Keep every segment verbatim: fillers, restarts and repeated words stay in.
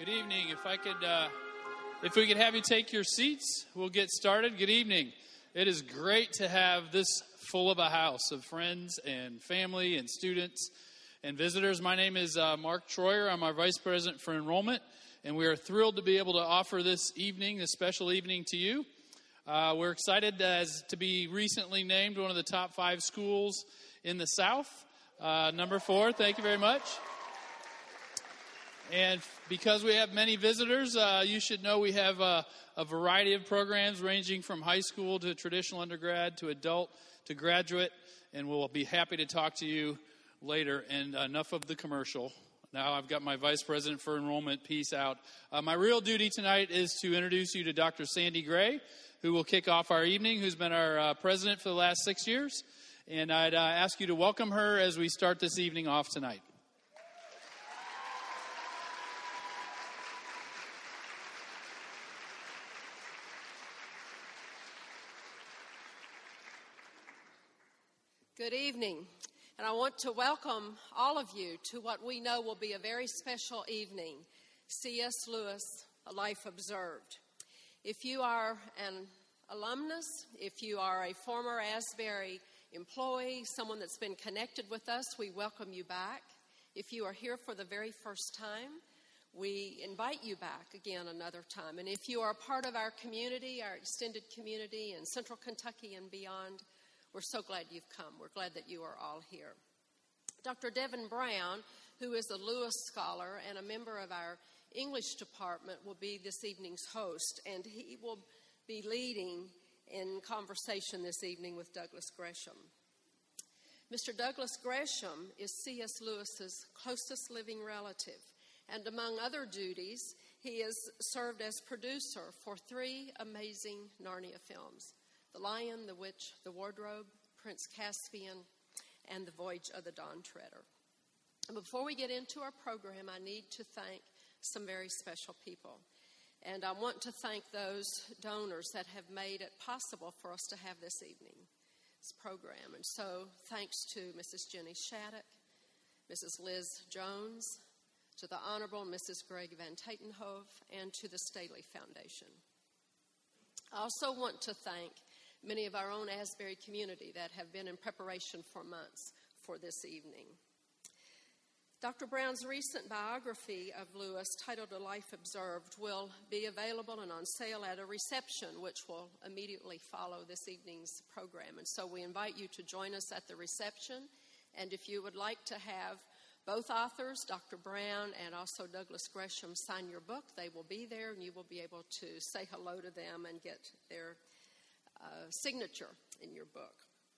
Good evening. If I could, uh, if we could have you take your seats, we'll get started. Good evening. It is great to have this full of a house of friends and family and students and visitors. My name is uh, Mark Troyer. I'm our Vice President for Enrollment, and we are thrilled to be able to offer this evening, this special evening to you. Uh, we're excited as to be recently named one of the top five schools in the South. Uh, number four, thank you very much. And because we have many visitors, uh, you should know we have uh, a variety of programs ranging from high school to traditional undergrad to adult to graduate. And we'll be happy to talk to you later. And enough of the commercial. Now I've got my Vice President for Enrollment piece out. Uh, my real duty tonight is to introduce you to Doctor Sandy Gray, who will kick off our evening, who's been our uh, president for the last six years. And I'd uh, ask you to welcome her as we start this evening off tonight. Good evening, and I want to welcome all of you to what we know will be a very special evening, C S. Lewis, A Life Observed. If you are an alumnus, if you are a former Asbury employee, someone that's been connected with us, we welcome you back. If you are here for the very first time, we invite you back again another time. And if you are part of our community, our extended community in Central Kentucky and beyond, we're so glad you've come. We're glad that you are all here. Doctor Devin Brown, who is a Lewis scholar and a member of our English department, will be this evening's host, and he will be leading in conversation this evening with Douglas Gresham. Mister Douglas Gresham is C S. Lewis's closest living relative, and among other duties, he has served as producer for three amazing Narnia films: The Lion, the Witch, the Wardrobe, Prince Caspian, and The Voyage of the Dawn Treader. And before we get into our program, I need to thank some very special people. And I want to thank those donors that have made it possible for us to have this evening's program. And so thanks to Missus Jenny Shattuck, Missus Liz Jones, to the Honorable Missus Greg Van Tatenhove, and to the Staley Foundation. I also want to thank many of our own Asbury community that have been in preparation for months for this evening. Doctor Brown's recent biography of Lewis, titled A Life Observed, will be available and on sale at a reception, which will immediately follow this evening's program. And so we invite you to join us at the reception. And if you would like to have both authors, Doctor Brown and also Douglas Gresham, sign your book, they will be there, and you will be able to say hello to them and get their uh, signature in your book.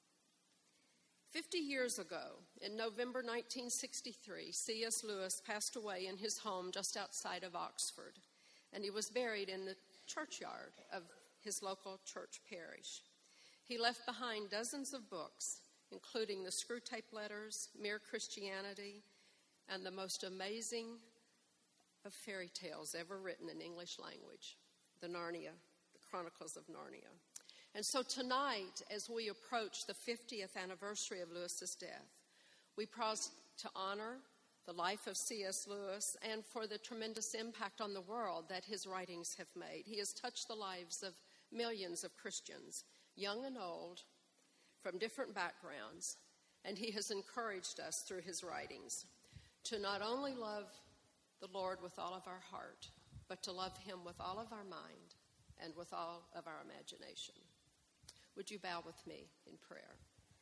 Fifty years ago, in November nineteen sixty-three, C S. Lewis passed away in his home just outside of Oxford, and he was buried in the churchyard of his local church parish. He left behind dozens of books, including the Screwtape Letters, Mere Christianity, and the most amazing of fairy tales ever written in English language, the Narnia, the Chronicles of Narnia. And so tonight, as we approach the fiftieth anniversary of Lewis's death, we pause to honor the life of C S. Lewis and for the tremendous impact on the world that his writings have made. He has touched the lives of millions of Christians, young and old, from different backgrounds, and he has encouraged us through his writings to not only love the Lord with all of our heart, but to love him with all of our mind and with all of our imagination. Would you bow with me in prayer?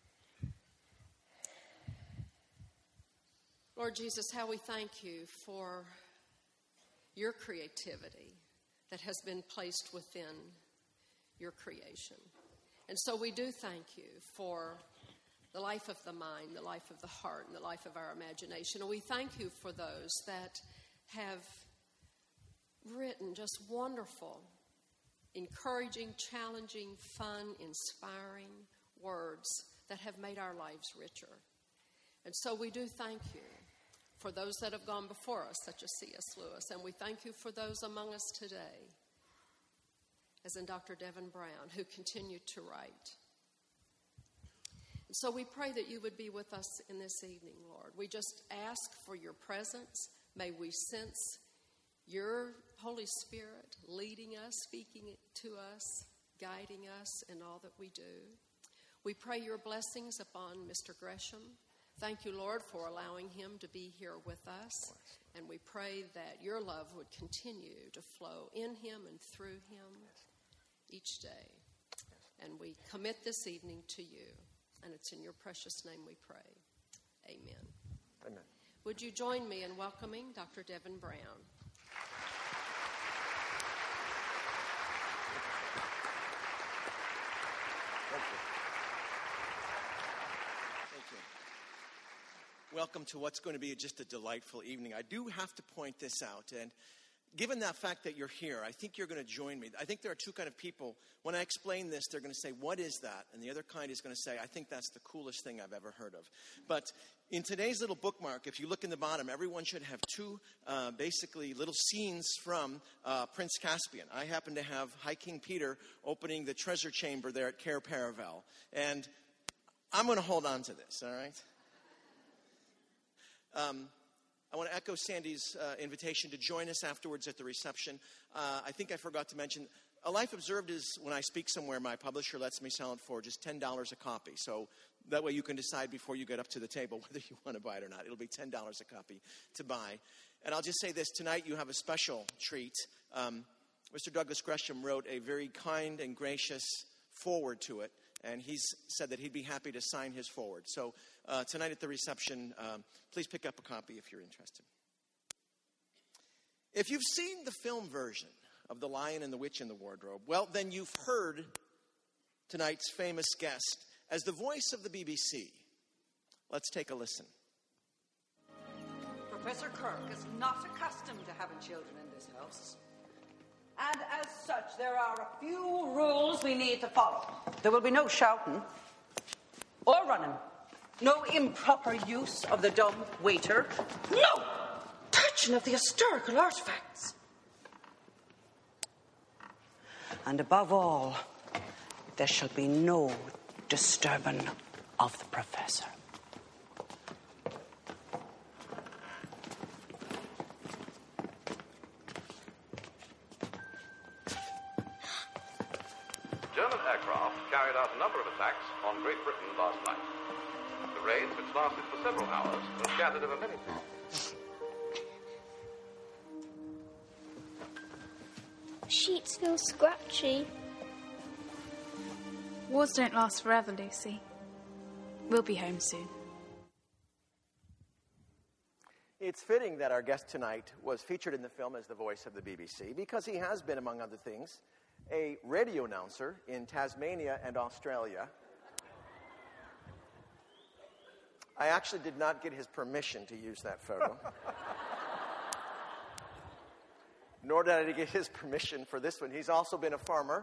Lord Jesus, how we thank you for your creativity that has been placed within your creation. And so we do thank you for the life of the mind, the life of the heart, and the life of our imagination. And we thank you for those that have written just wonderful, encouraging, challenging, fun, inspiring words that have made our lives richer. And so we do thank you for those that have gone before us, such as C S. Lewis. And we thank you for those among us today, as in Doctor Devin Brown, who continued to write. And so we pray that you would be with us in this evening, Lord. We just ask for your presence. May we sense your Holy Spirit leading us, speaking to us, guiding us in all that we do. We pray your blessings upon Mister Gresham. Thank you, Lord, for allowing him to be here with us. And we pray that your love would continue to flow in him and through him each day. And we commit this evening to you. And it's in your precious name we pray. Amen. Amen. Would you join me in welcoming Doctor Devin Brown? Thank you. Thank you. Welcome to what's going to be just a delightful evening. I do have to point this out, and given that fact that you're here, I think you're going to join me. I think there are two kind of people. When I explain this, they're going to say, what is that? And the other kind is going to say, I think that's the coolest thing I've ever heard of. But in today's little bookmark, if you look in the bottom, everyone should have two uh, basically little scenes from uh, Prince Caspian. I happen to have High King Peter opening the treasure chamber there at Cair Paravel. And I'm going to hold on to this, all right? Um, I want to echo Sandy's uh, invitation to join us afterwards at the reception. Uh, I think I forgot to mention, A Life Observed is when I speak somewhere, my publisher lets me sell it for just ten dollars a copy. So that way you can decide before you get up to the table whether you want to buy it or not. It'll be ten dollars a copy to buy. And I'll just say this, tonight you have a special treat. Um, Mister Douglas Gresham wrote a very kind and gracious foreword to it. And he's said that he'd be happy to sign his foreword. So uh, tonight at the reception, um, please pick up a copy if you're interested. If you've seen the film version of The Lion and the Witch in the Wardrobe, well, then you've heard tonight's famous guest as the voice of the B B C. Let's take a listen. Professor Kirk is not accustomed to having children in this house. And as such, there are a few rules we need to follow. There will be no shouting or running. No improper use of the dumb waiter. No touching of the historical artifacts. And above all, there shall be no disturbing of the professor. German aircraft carried out a number of attacks on Great Britain last night. The raids, which lasted for several hours, were scattered over many cities. Sheets feel scratchy. Wars don't last forever, Lucy. We'll be home soon. It's fitting that our guest tonight was featured in the film as the voice of the B B C because he has been, among other things, a radio announcer in Tasmania and Australia. I actually did not get his permission to use that photo. Nor did I get his permission for this one. He's also been a farmer,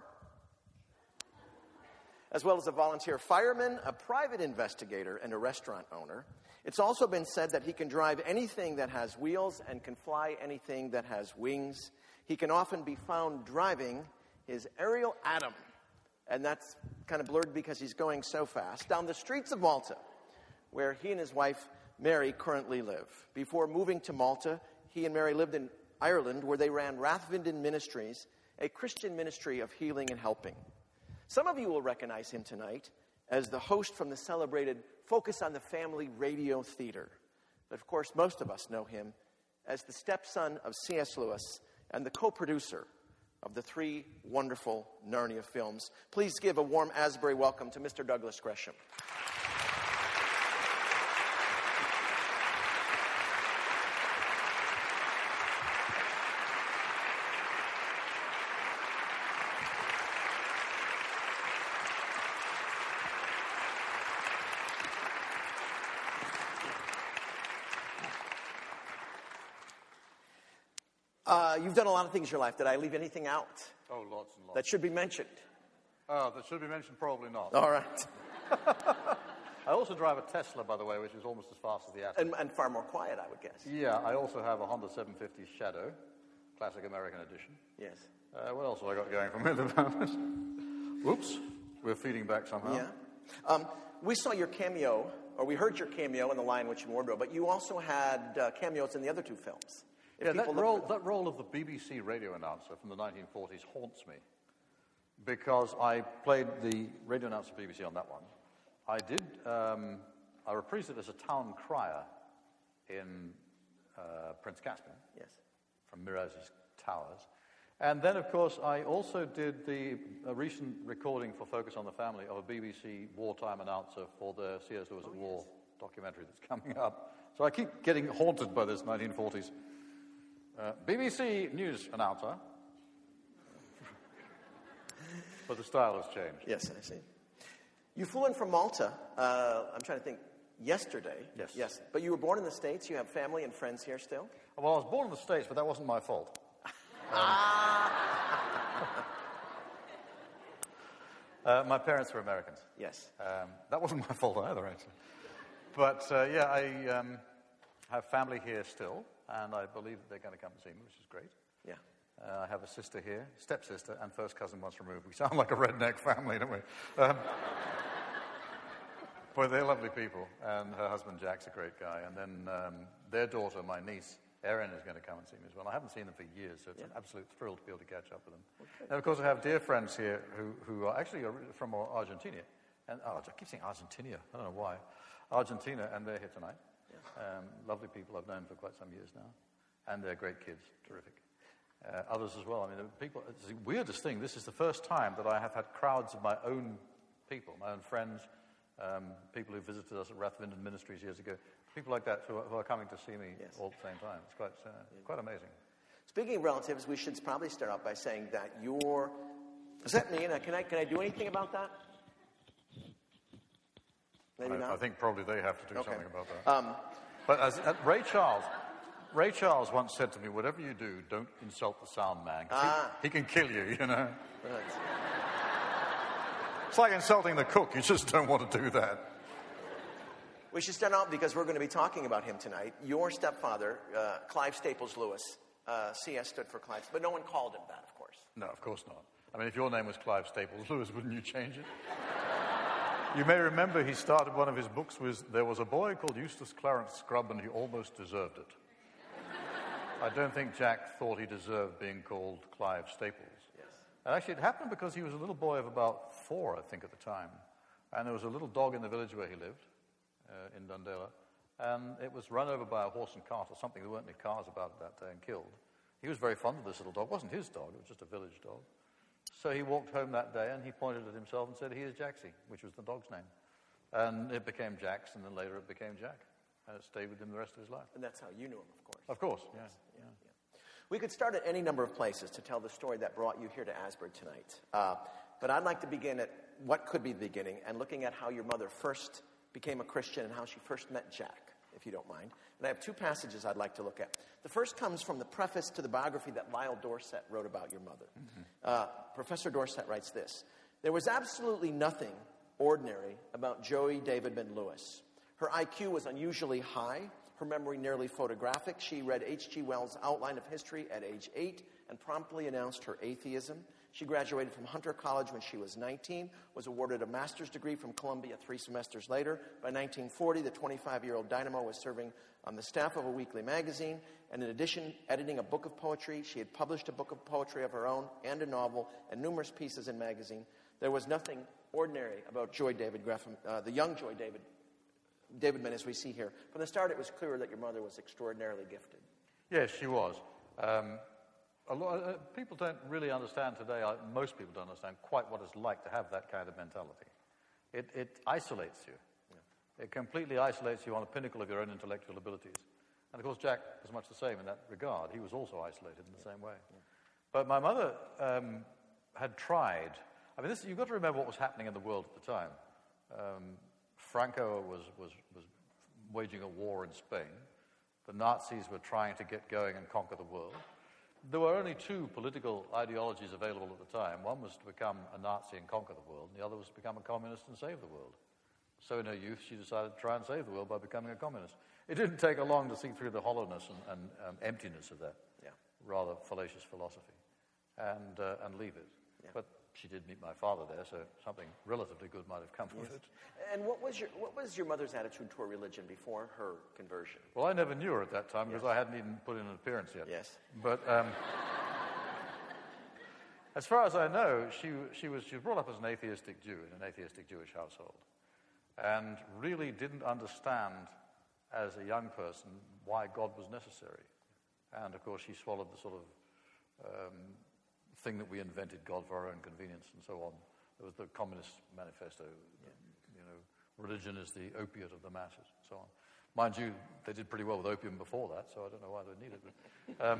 as well as a volunteer fireman, a private investigator, and a restaurant owner. It's also been said that he can drive anything that has wheels and can fly anything that has wings. He can often be found driving his Ariel Atom, and that's kind of blurred because he's going so fast, down the streets of Malta, where he and his wife, Mary, currently live. Before moving to Malta, he and Mary lived in Ireland, where they ran Rathvinden Ministries, a Christian ministry of healing and helping. Some of you will recognize him tonight as the host from the celebrated Focus on the Family Radio Theater. But of course, most of us know him as the stepson of C S Lewis and the co-producer of the three wonderful Narnia films. Please give a warm Asbury welcome to Mister Douglas Gresham. Uh, you've done a lot of things in your life. Did I leave anything out? Oh, lots and lots. That should be mentioned? Oh, that should be mentioned? Probably not. All right. I also drive a Tesla, by the way, which is almost as fast as the Aston. And, and far more quiet, I would guess. Yeah, I also have a Honda seven fifty Shadow, classic American edition. Yes. Uh, what else have I got going for me at the moment? Oops, we're feeding back somehow. Yeah. Um, we saw your cameo, or we heard your cameo in The Lion, Witch, and Wardrobe, but you also had uh, cameos in the other two films. If Yeah, that people look role, for- that role of the B B C radio announcer from the nineteen forties haunts me because I played the radio announcer for B B C on that one. I did, um, I reprised it as a town crier in uh, Prince Caspian. Yes. From Miraz's Towers. And then, of course, I also did the a recent recording for Focus on the Family of a B B C wartime announcer for the C S Lewis at War documentary that's coming up. So I keep getting haunted by this nineteen forties uh, B B C news announcer. But the style has changed. Yes, I see. You flew in from Malta, uh, I'm trying to think, yesterday. Yes. Yes. But you were born in the States. You have family and friends here still? Well, I was born in the States, but that wasn't my fault. uh, my parents were Americans. Yes. Um, that wasn't my fault either, actually. But, uh, yeah, I um, have family here still, and I believe that they're going to come and see me, which is great. Yeah. Uh, I have a sister here, stepsister, and first cousin once removed. We sound like a redneck family, don't we? Um, but they're lovely people, and her husband Jack's a great guy. And then um, their daughter, my niece, Erin, is going to come and see me as well. I haven't seen them for years, so it's Yeah. an absolute thrill to be able to catch up with them. Okay. And, of course, I have dear friends here who, who are actually from Argentina. And oh, I keep saying Argentina. I don't know why. Argentina, and they're here tonight. Yeah. Um, lovely people I've known for quite some years now. And they're great kids. Terrific. Uh, others as well. I mean, the people, it's the weirdest thing. This is the first time that I have had crowds of my own people, my own friends, um, people who visited us at Rathvinden Ministries years ago, people like that who are, who are coming to see me Yes. all at the same time. It's quite, uh, quite amazing. Speaking of relatives, we should probably start out by saying that you're... Is that me? And can I, can I do anything about that? Maybe I, not? I think probably they have to do Okay. something about that. Um, But as, uh, Ray Charles, Ray Charles once said to me, "Whatever you do, don't insult the sound man. 'Cause Ah. he, he can kill you, you know. right. It's like insulting the cook. You just don't want to do that." We should start out because we're going to be talking about him tonight. Your stepfather, uh, Clive Staples Lewis, uh, C S stood for Clive, but no one called him that, of course. No, of course not. I mean, if your name was Clive Staples Lewis, wouldn't you change it? You may remember he started one of his books with, "There was a boy called Eustace Clarence Scrubb, and he almost deserved it." I don't think Jack thought he deserved being called Clive Staples. Yes. And actually, it happened because he was a little boy of about four, I think, at the time. And there was a little dog in the village where he lived, uh, in Dundela, and it was run over by a horse and cart or something. There weren't any cars about it that day, and killed. He was very fond of this little dog. It wasn't his dog, it was just a village dog. So he walked home that day and he pointed at himself and said, "He is Jaxie," which was the dog's name. And it became Jax, and then later it became Jack. And it stayed with him the rest of his life. And that's how you knew him, of course. Of course, yeah. Yeah, yeah. We could start at any number of places to tell the story that brought you here to Asbury tonight. Uh, but I'd like to begin at what could be the beginning and looking at how your mother first became a Christian and how she first met Jack, if you don't mind. And I have two passages I'd like to look at. The first comes from the preface to the biography that Lyle Dorset wrote about your mother. Mm-hmm. Uh, Professor Dorset writes this: "There was absolutely nothing ordinary about Joey Davidman Lewis. Her I Q was unusually high, her memory nearly photographic. She read H G Wells' Outline of History at age eight and promptly announced her atheism. She graduated from Hunter College when she was nineteen, was awarded a master's degree from Columbia three semesters later. By nineteen forty, the twenty-five-year-old dynamo was serving on the staff of a weekly magazine, and in addition, editing a book of poetry. She had published a book of poetry of her own and a novel and numerous pieces in magazine. There was nothing ordinary about Joy David Gresham, uh, the young Joy David Davidman, as we see here. From the start, it was clear that your mother was extraordinarily gifted." Yes, she was. Um, a lot, uh, people don't really understand today, uh, most people don't understand quite what it's like to have that kind of mentality. It, it isolates you. Yeah. It completely isolates you on the pinnacle of your own intellectual abilities. And of course, Jack was much the same in that regard. He was also isolated in the yeah. same way. Yeah. But my mother um, had tried. I mean, this, you've got to remember what was happening in the world at the time. Um, Franco was, was, was waging a war in Spain. The Nazis were trying to get going and conquer the world. There were only two political ideologies available at the time. One was to become a Nazi and conquer the world, and the other was to become a communist and save the world. So in her youth, she decided to try and save the world by becoming a communist. It didn't take her long to see through the hollowness and, and um, emptiness of that Yeah. rather fallacious philosophy and, uh, and leave it. Yeah. But she did meet my father there, so something relatively good might have come from Yes. it. And what was your what was your mother's attitude toward religion before her conversion? Well, I never knew her at that time because Yes. I hadn't even put in an appearance yet. Yes. But um, as far as I know, she, she, was, she was brought up as an atheistic Jew in an atheistic Jewish household and really didn't understand as a young person why God was necessary. And, of course, she swallowed the sort of um, thing that we invented, God for our own convenience and so on. There was the Communist Manifesto, you know, religion is the opiate of the masses, and so on. Mind you, they did pretty well with opium before that, so I don't know why they needed it. Um,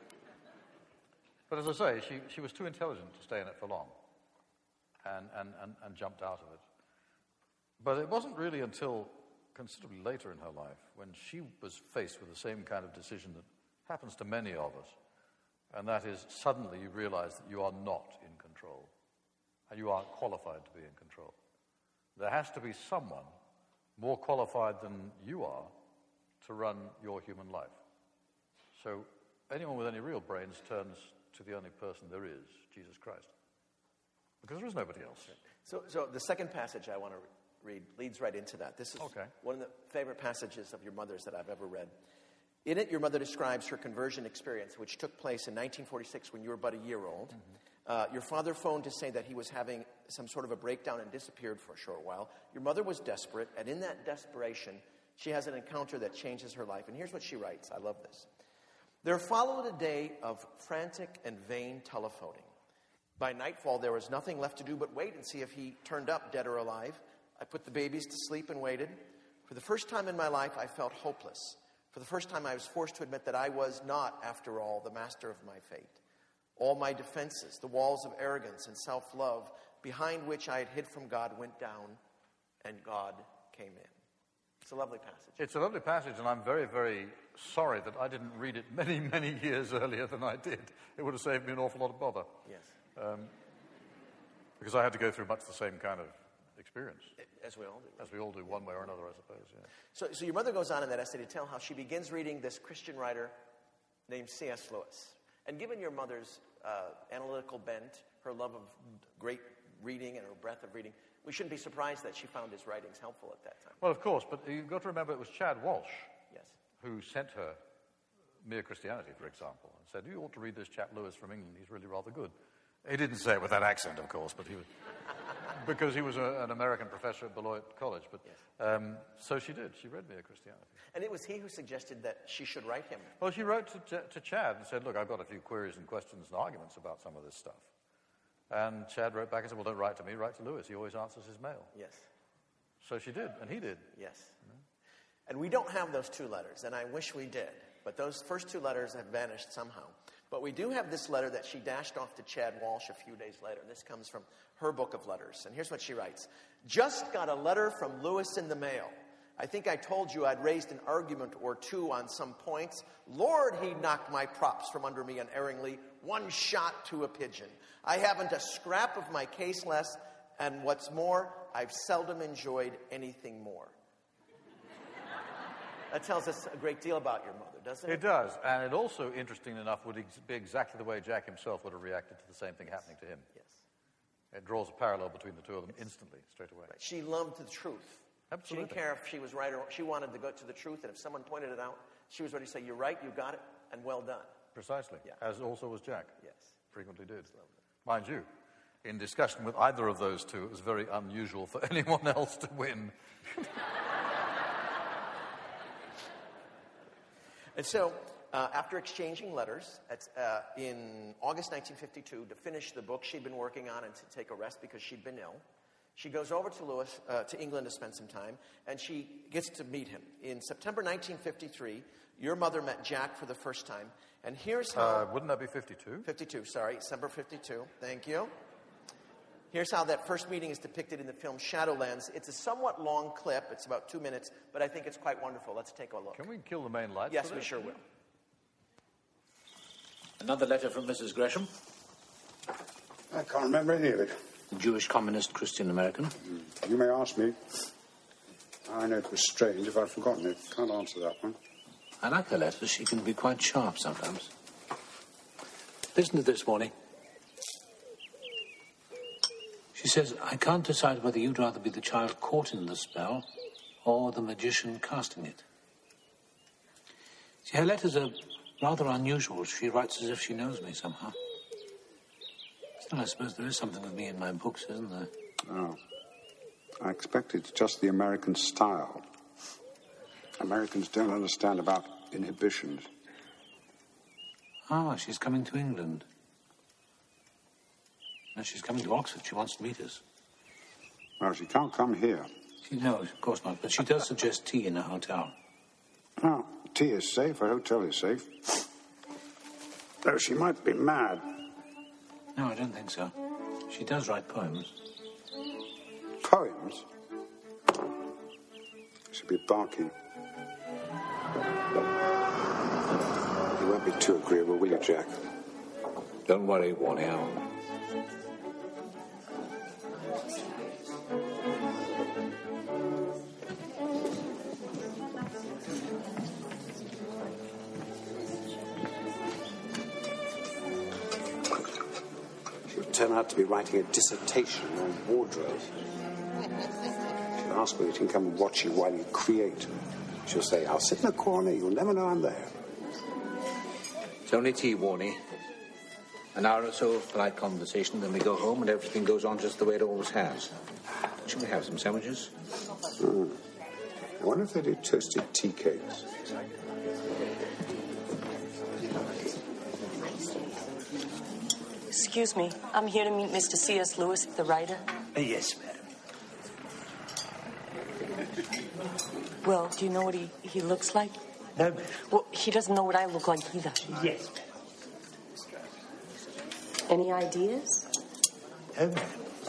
but as I say, she, she was too intelligent to stay in it for long and, and, and, and jumped out of it. But it wasn't really until considerably later in her life when she was faced with the same kind of decision that happens to many of us, and that is suddenly you realize that you are not in control and you aren't qualified to be in control. There has to be someone more qualified than you are to run your human life. So anyone with any real brains turns to the only person there is, Jesus Christ. Because there is nobody else. So, so the second passage I want to read leads right into that. This is okay. one of the favorite passages of your mother's that I've ever read. In it, your mother describes her conversion experience, which took place in nineteen forty-six when you were but a year old. Mm-hmm. Uh, your father phoned to say that he was having some sort of a breakdown and disappeared for a short while. Your mother was desperate, and in that desperation, she has an encounter that changes her life. And here's what she writes. I love this. There followed a day of frantic and vain telephoning. By nightfall, there was nothing left to do but wait and see if he turned up dead or alive. I put the babies to sleep and waited. For the first time in my life, I felt hopeless. For the first time, I was forced to admit that I was not, after all, the master of my fate. All my defenses, the walls of arrogance and self-love, behind which I had hid from God, went down, and God came in. It's a lovely passage. It's a lovely passage, and I'm very, very sorry that I didn't read it many, many years earlier than I did. It would have saved me an awful lot of bother. Yes. Um, because I had to go through much the same kind of experience. As we all do. As we all do, one way or another, I suppose, yeah. So, so your mother goes on in that essay to tell how she begins reading this Christian writer named C S Lewis. And given your mother's uh, analytical bent, her love of great reading and her breadth of reading, we shouldn't be surprised that she found his writings helpful at that time. Well, of course, but you've got to remember it was Chad Walsh yes. who sent her Mere Christianity, for example, and said, you ought to read this chap Lewis from England, he's really rather good. He didn't say it with that accent, of course, but he was... because he was a, an American professor at Beloit College. But yes. um, so she did. She read Mere Christianity. And it was he who suggested that she should write him. Well, she wrote to, to Chad and said, look, I've got a few queries and questions and arguments about some of this stuff. And Chad wrote back and said, well, don't write to me, write to Lewis. He always answers his mail. Yes. So she did, and he did. Yes. Mm-hmm. And we don't have those two letters, and I wish we did. But those first two letters have vanished somehow. But we do have this letter that she dashed off to Chad Walsh a few days later. This comes from her book of letters. And here's what she writes. Just got a letter from Lewis in the mail. I think I told you I'd raised an argument or two on some points. Lord, he knocked my props from under me unerringly. One shot to a pigeon. I haven't a scrap of my case less. And what's more, I've seldom enjoyed anything more. That tells us a great deal about your mother, doesn't it? It does. And it also, interesting enough, would ex- be exactly the way Jack himself would have reacted to the same thing yes. happening to him. Yes. It draws a parallel between the two of them yes. instantly, straight away. Right. She loved the truth. Absolutely. She didn't care if she was right or she wanted to go to the truth, and if someone pointed it out, she was ready to say, you're right, you got it, and well done. Precisely. Yeah. As also was Jack. Yes. Frequently did. Mind you, in discussion with either of those two, it was very unusual for anyone else to win. And so, uh, after exchanging letters at, uh, in August nineteen fifty-two to finish the book she'd been working on and to take a rest because she'd been ill, she goes over to Lewis, uh, to England to spend some time, and she gets to meet him. In September nineteen fifty-three, your mother met Jack for the first time, and here's how... Uh, wouldn't that be fifty-two? fifty-two, sorry, December fifty-two. Thank you. Here's how that first meeting is depicted in the film Shadowlands. It's a somewhat long clip. It's about two minutes, but I think it's quite wonderful. Let's take a look. Can we kill the main lights? Yes, we sure will. Another letter from Missus Gresham? I can't remember any of it. Jewish communist Christian American? You may ask me. I know it was strange if I'd forgotten it. Can't answer that one. I like her letters. She can be quite sharp sometimes. Listen to this morning. says, I can't decide whether you'd rather be the child caught in the spell or the magician casting it. See, her letters are rather unusual. She writes as if she knows me somehow. Still, I suppose there is something with me in my books, isn't there? Oh. I expect it's just the American style. Americans don't understand about inhibitions. Ah, she's coming to England. No, she's coming to Oxford. She wants to meet us. Well, she can't come here. She, no, of course not. But she does suggest tea in a hotel. No, tea is safe. A hotel is safe. Though she might be mad. No, I don't think so. She does write poems. Poems? She'll be barking. You won't be too agreeable, will you, Jack? Don't worry, Warnie. I'll... She'll turn out to be writing a dissertation on wardrobe. She'll ask whether you can come and watch you while you create. She'll say, I'll sit in a corner, you'll never know I'm there. It's only tea, Warnie. An hour or so of polite conversation, then we go home and everything goes on just the way it always has. Shall we have some sandwiches? Hmm. I wonder if they do toasted tea cakes. Excuse me, I'm here to meet Mister C S Lewis, the writer. Uh, yes, madam. Well, do you know what he, he looks like? No, madam. Well, he doesn't know what I look like either. Yes, madam. Any ideas? No, madam.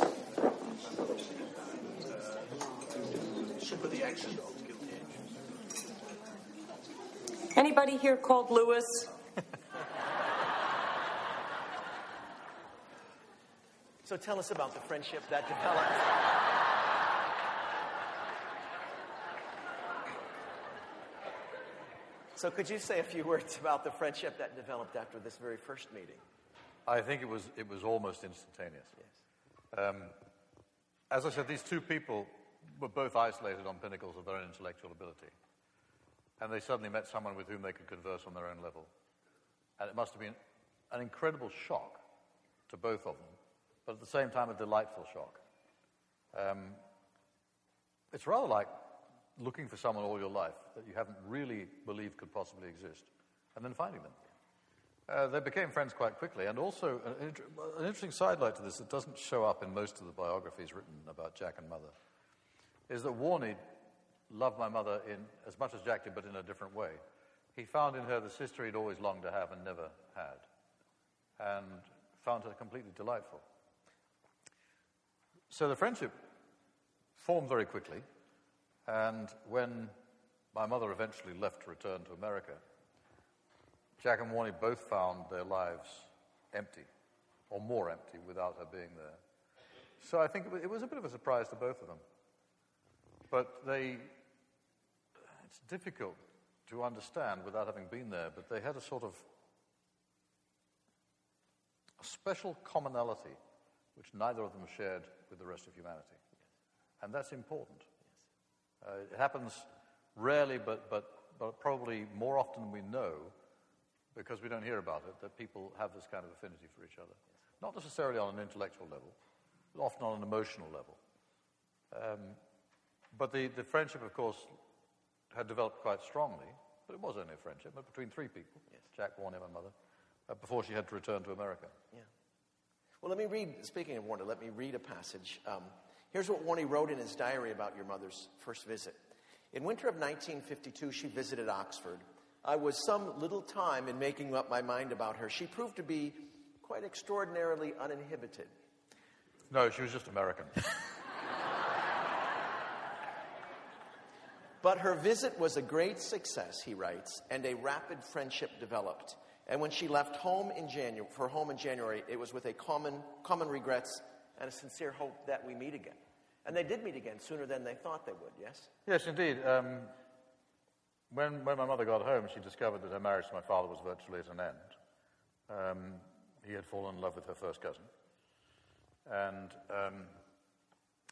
Anybody here called Lewis? So tell us about the friendship that developed. So could you say a few words about the friendship that developed after this very first meeting? I think it was it was almost instantaneous. Yes. Um, as I said, these two people were both isolated on pinnacles of their own intellectual ability. And they suddenly met someone with whom they could converse on their own level. And it must have been an incredible shock to both of them, but at the same time a delightful shock. Um, it's rather like looking for someone all your life that you haven't really believed could possibly exist, and then finding them. Uh, they became friends quite quickly, and also an, inter- an interesting sidelight to this that doesn't show up in most of the biographies written about Jack and Mother is that Warnie loved my mother in as much as Jack did, but in a different way. He found in her the sister he'd always longed to have and never had, and found her completely delightful. So the friendship formed very quickly, and when my mother eventually left to return to America, Jack and Warnie both found their lives empty, or more empty, without her being there. So I think it was a bit of a surprise to both of them. But they, it's difficult to understand without having been there, but they had a sort of a special commonality which neither of them shared with the rest of humanity. And that's important. Uh, it happens rarely, but, but, but probably more often than we know, because we don't hear about it, that people have this kind of affinity for each other. Not necessarily on an intellectual level, but often on an emotional level. Um, but the, the friendship, of course, had developed quite strongly, but it was only a friendship, but between three people, yes. Jack, Warnie, and my mother, uh, before she had to return to America. Yeah. Well, let me read, speaking of Warnie, let me read a passage. Um, here's what Warnie wrote in his diary about your mother's first visit. In winter of nineteen fifty-two, she visited Oxford. I was some little time in making up my mind about her. She proved to be quite extraordinarily uninhibited. No, she was just American. But her visit was a great success, he writes, and a rapid friendship developed. And when she left home in January, for home in January, it was with a common, common regrets and a sincere hope that we meet again. And they did meet again sooner than they thought they would, yes? Yes, indeed. Um, when, when my mother got home, she discovered that her marriage to my father was virtually at an end. Um, he had fallen in love with her first cousin. And um,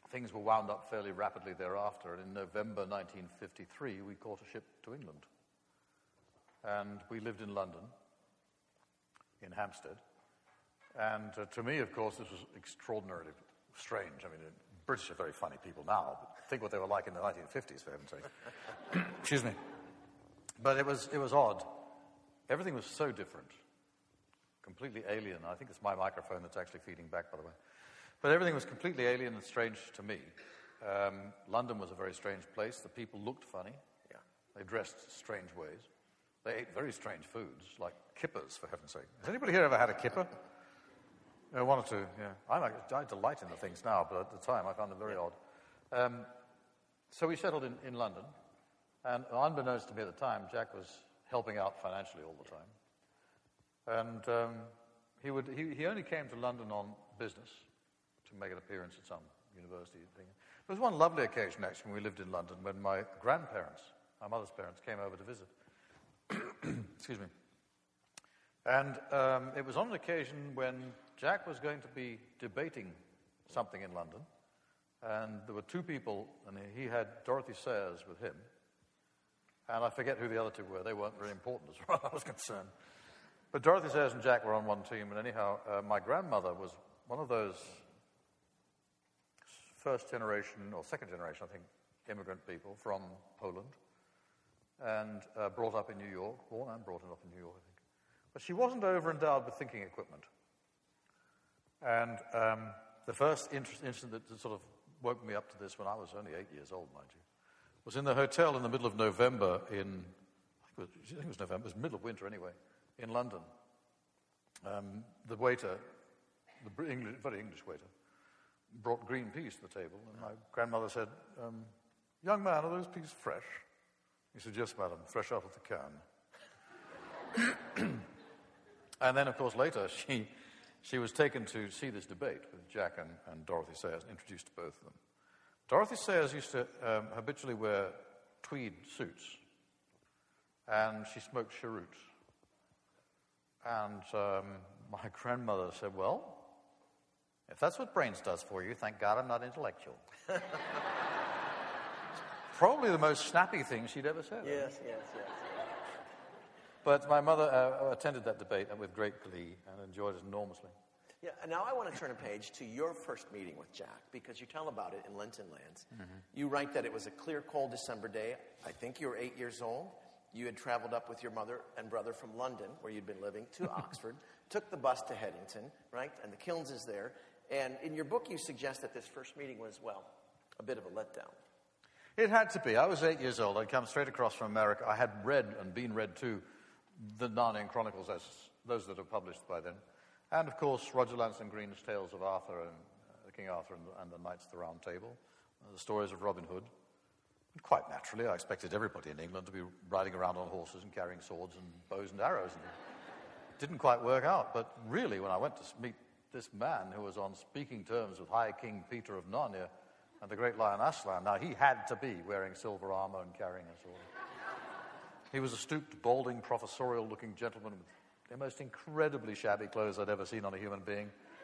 things were wound up fairly rapidly thereafter, and in November nineteen fifty-three, we caught a ship to England. And we lived in London, in Hampstead. And uh, to me, of course, this was extraordinarily strange. I mean, the British are very funny people now, but think what they were like in the nineteen fifties, for heaven's sake. Excuse me. But it was, it was odd. Everything was so different, completely alien. I think it's my microphone that's actually feeding back, by the way. But everything was completely alien and strange to me. Um, London was a very strange place. The people looked funny. Yeah. They dressed strange ways. They ate very strange foods, like kippers, for heaven's sake. Has anybody here ever had a kipper? Uh, one or two, yeah. I, like, I delight in the things now, but at the time I found them very odd. Um, so we settled in, in London, and unbeknownst to me at the time, Jack was helping out financially all the time. And um, he, would, he, he only came to London on business to make an appearance at some university thing. There was one lovely occasion, actually, when we lived in London, when my grandparents, my mother's parents, came over to visit. Excuse me. And um, it was on an occasion when Jack was going to be debating something in London, and there were two people, and he had Dorothy Sayers with him, and I forget who the other two were. They weren't very important as far as I was concerned. But Dorothy Sayers and Jack were on one team, and anyhow, uh, my grandmother was one of those first generation, or second generation, I think, immigrant people from Poland, and uh, brought up in New York, born and brought up in New York, I think. But she wasn't over-endowed with thinking equipment. And um, the first interest, incident that sort of woke me up to this when I was only eight years old, mind you, was in the hotel in the middle of November in, I think it was, I think it was November, it was middle of winter anyway, in London. Um, the waiter, the English, very English waiter, brought green peas to the table, and my grandmother said, um, "Young man, are those peas fresh?" He said, "Yes, madam, fresh out of the can." And then, of course, later, she, she was taken to see this debate with Jack and, and Dorothy Sayers, and introduced to both of them. Dorothy Sayers used to um, habitually wear tweed suits, and she smoked cheroots. And um, my grandmother said, "Well, if that's what brains does for you, thank God I'm not intellectual." Probably the most snappy thing she'd ever said. Yes, yes, yes. But my mother uh, attended that debate with great glee and enjoyed it enormously. Yeah, and now I want to turn a page to your first meeting with Jack, because you tell about it in Linton Lands. Mm-hmm. You write that it was a clear, cold December day. I think you were eight years old. You had traveled up with your mother and brother from London, where you'd been living, to Oxford, took the bus to Headington, right? And the Kilns is there. And in your book, you suggest that this first meeting was, well, a bit of a letdown. It had to be. I was eight years old. I'd come straight across from America. I had read and been read to the Narnian Chronicles, as those that are published by then. And, of course, Roger Lansing Green's Tales of Arthur and uh, King Arthur and, and the Knights of the Round Table, uh, the stories of Robin Hood. And quite naturally, I expected everybody in England to be riding around on horses and carrying swords and bows and arrows. And it didn't quite work out. But really, when I went to meet this man who was on speaking terms with High King Peter of Narnia and the great lion Aslan, now he had to be wearing silver armor and carrying a sword. He was a stooped, balding, professorial-looking gentleman with the most incredibly shabby clothes I'd ever seen on a human being.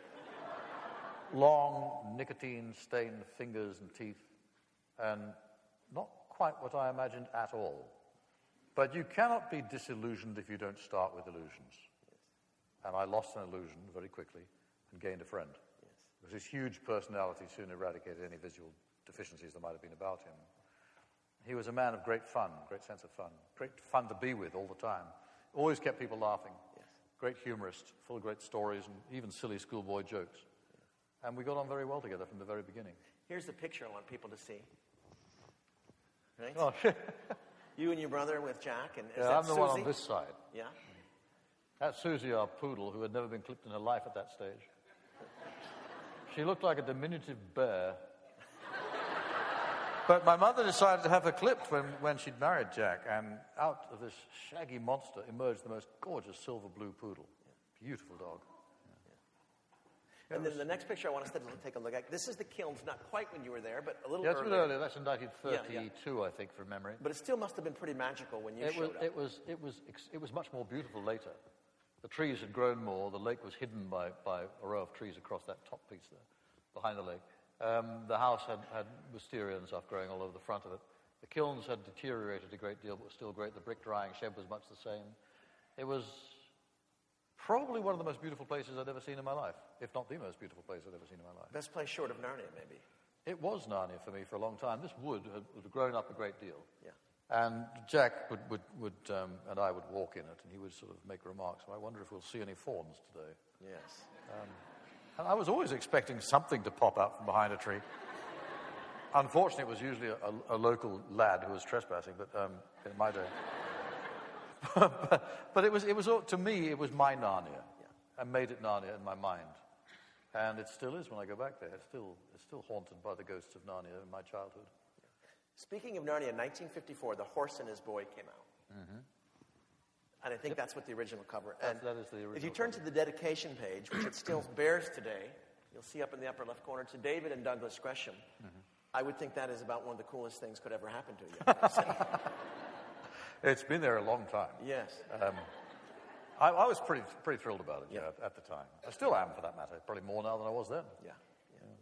Long, nicotine-stained fingers and teeth, and not quite what I imagined at all. But you cannot be disillusioned if you don't start with illusions. And I lost an illusion very quickly and gained a friend. Yes. Because his huge personality soon eradicated any visual deficiencies that might have been about him. He was a man of great fun, great sense of fun, great fun to be with all the time. Always kept people laughing. Yes. Great humorist, full of great stories and even silly schoolboy jokes. Yeah. And we got on very well together from the very beginning. Here's the picture I want people to see. Right? Oh, you and your brother with Jack, and is yeah, that I'm the Susie? one on this side. Yeah. That's Susie, our poodle, who had never been clipped in her life at that stage. She looked like a diminutive bear. But my mother decided to have her clipped when, when she'd married Jack, and out of this shaggy monster emerged the most gorgeous silver blue poodle. Yeah. Beautiful dog. Yeah. And then the next picture I want us to take a look at, this is the Kilns, not quite when you were there, but a little yeah, earlier. Yeah, it's a bit earlier. That's in nineteen thirty-two, yeah, yeah. I think, from memory. But it still must have been pretty magical when you it showed was, up. It was, it, was, it was much more beautiful later. The trees had grown more. The lake was hidden by, by a row of trees across that top piece there, behind the lake. Um, the house had, had wisteria and stuff growing all over the front of it. The kilns had deteriorated a great deal, but were still great. The brick drying shed was much the same. It was probably one of the most beautiful places I'd ever seen in my life, if not the most beautiful place I'd ever seen in my life. Best place short of Narnia, maybe. It was Narnia for me for a long time. This wood had, had grown up a great deal. Yeah. And Jack would, would, would um, and I would walk in it, and he would sort of make remarks. I wonder if we'll see any fawns today. Yes. Um, and I was always expecting something to pop out from behind a tree. Unfortunately, it was usually a, a, a local lad who was trespassing, but um, in my day. but, but it was, it was, to me, it was my Narnia. Yeah. I made it Narnia in my mind. And it still is when I go back there. It's still, it's still haunted by the ghosts of Narnia in my childhood. Speaking of Narnia, in nineteen fifty-four, The Horse and His Boy came out. Mm-hmm. And I think Yep. that's what the original cover. That, And that is the original if you turn cover. to the dedication page, which it still bears today, you'll see up in the upper left corner, to David and Douglas Gresham. Mm-hmm. I would think that is about one of the coolest things could ever happen to you. It's been there a long time. Yes. Um, I, I was pretty pretty thrilled about it, yeah, at, at the time. I still am, for that matter. Probably more now than I was then. Yeah. yeah, yeah,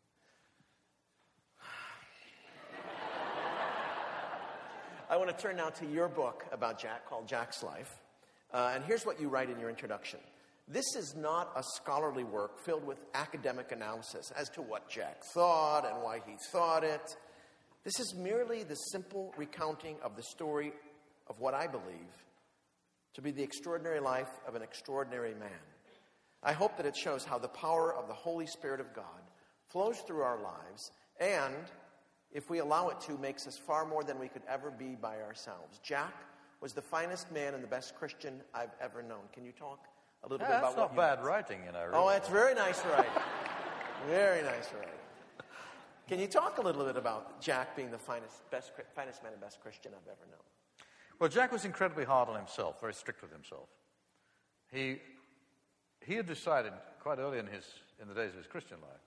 yeah. I want to turn now to your book about Jack, called Jack's Life. Uh, and here's what you write in your introduction. This is not a scholarly work filled with academic analysis as to what Jack thought and why he thought it. This is merely the simple recounting of the story of what I believe to be the extraordinary life of an extraordinary man. I hope that it shows how the power of the Holy Spirit of God flows through our lives and, if we allow it to, makes us far more than we could ever be by ourselves. Jack was the finest man and the best Christian I've ever known. Can you talk a little Yeah, bit about that's what not you bad writing, you know. Really. Oh, it's very nice writing. Very nice writing. Can you talk a little bit about Jack being the finest, best, finest man and best Christian I've ever known? Well, Jack was incredibly hard on himself, very strict with himself. He, he had decided quite early in, his, in the days of his Christian life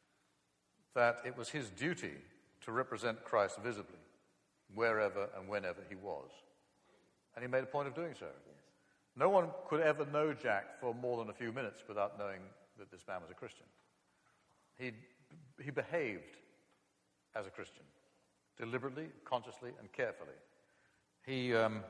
that it was his duty to represent Christ visibly, wherever and whenever he was. And he made a point of doing so. Yes. No one could ever know Jack for more than a few minutes without knowing that this man was a Christian. He, he behaved as a Christian, deliberately, consciously, and carefully. He, um,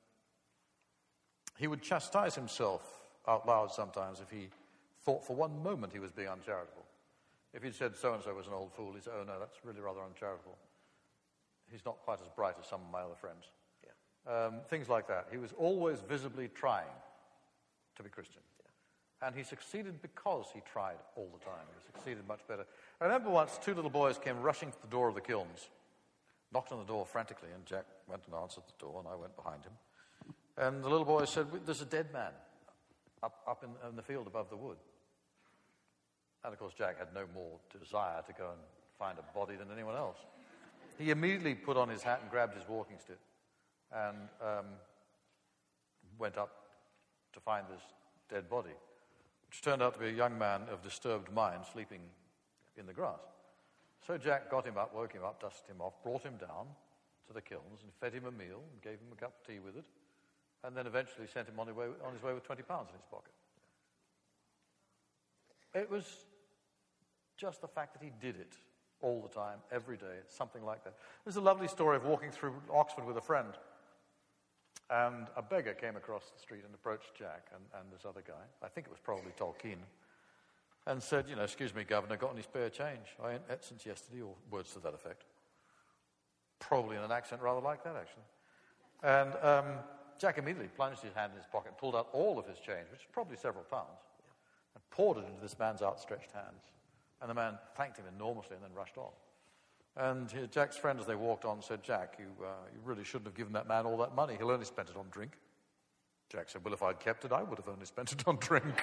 he would chastise himself out loud sometimes if he thought for one moment he was being uncharitable. If he'd said so-and-so was an old fool, he'd say, oh no, that's really rather uncharitable. He's not quite as bright as some of my other friends. Yeah. Um, things like that. He was always visibly trying to be Christian. Yeah. And he succeeded because he tried all the time. He succeeded much better. I remember once two little boys came rushing to the door of the kilns, knocked on the door frantically, and Jack went and answered the door, and I went behind him. And the little boy said, there's a dead man up, up in, in the field above the wood. And, of course, Jack had no more desire to go and find a body than anyone else. He immediately put on his hat and grabbed his walking stick and um, went up to find this dead body, which turned out to be a young man of disturbed mind sleeping in the grass. So Jack got him up, woke him up, dusted him off, brought him down to the kilns and fed him a meal and gave him a cup of tea with it, and then eventually sent him on his way, on his way with twenty pounds in his pocket. It was just the fact that he did it all the time, every day, something like that. There's a lovely story of walking through Oxford with a friend, and a beggar came across the street and approached Jack and, and this other guy, I think it was probably Tolkien, and said, you know, excuse me, Governor, got any spare change? I ain't ate since yesterday, or words to that effect. Probably in an accent rather like that, actually. And um, Jack immediately plunged his hand in his pocket, pulled out all of his change, which was probably several pounds, and poured it into this man's outstretched hands. And the man thanked him enormously and then rushed on. And uh, Jack's friend, as they walked on, said, Jack, you, uh, you really shouldn't have given that man all that money. He'll only spend it on drink. Jack said, well, if I'd kept it, I would have only spent it on drink.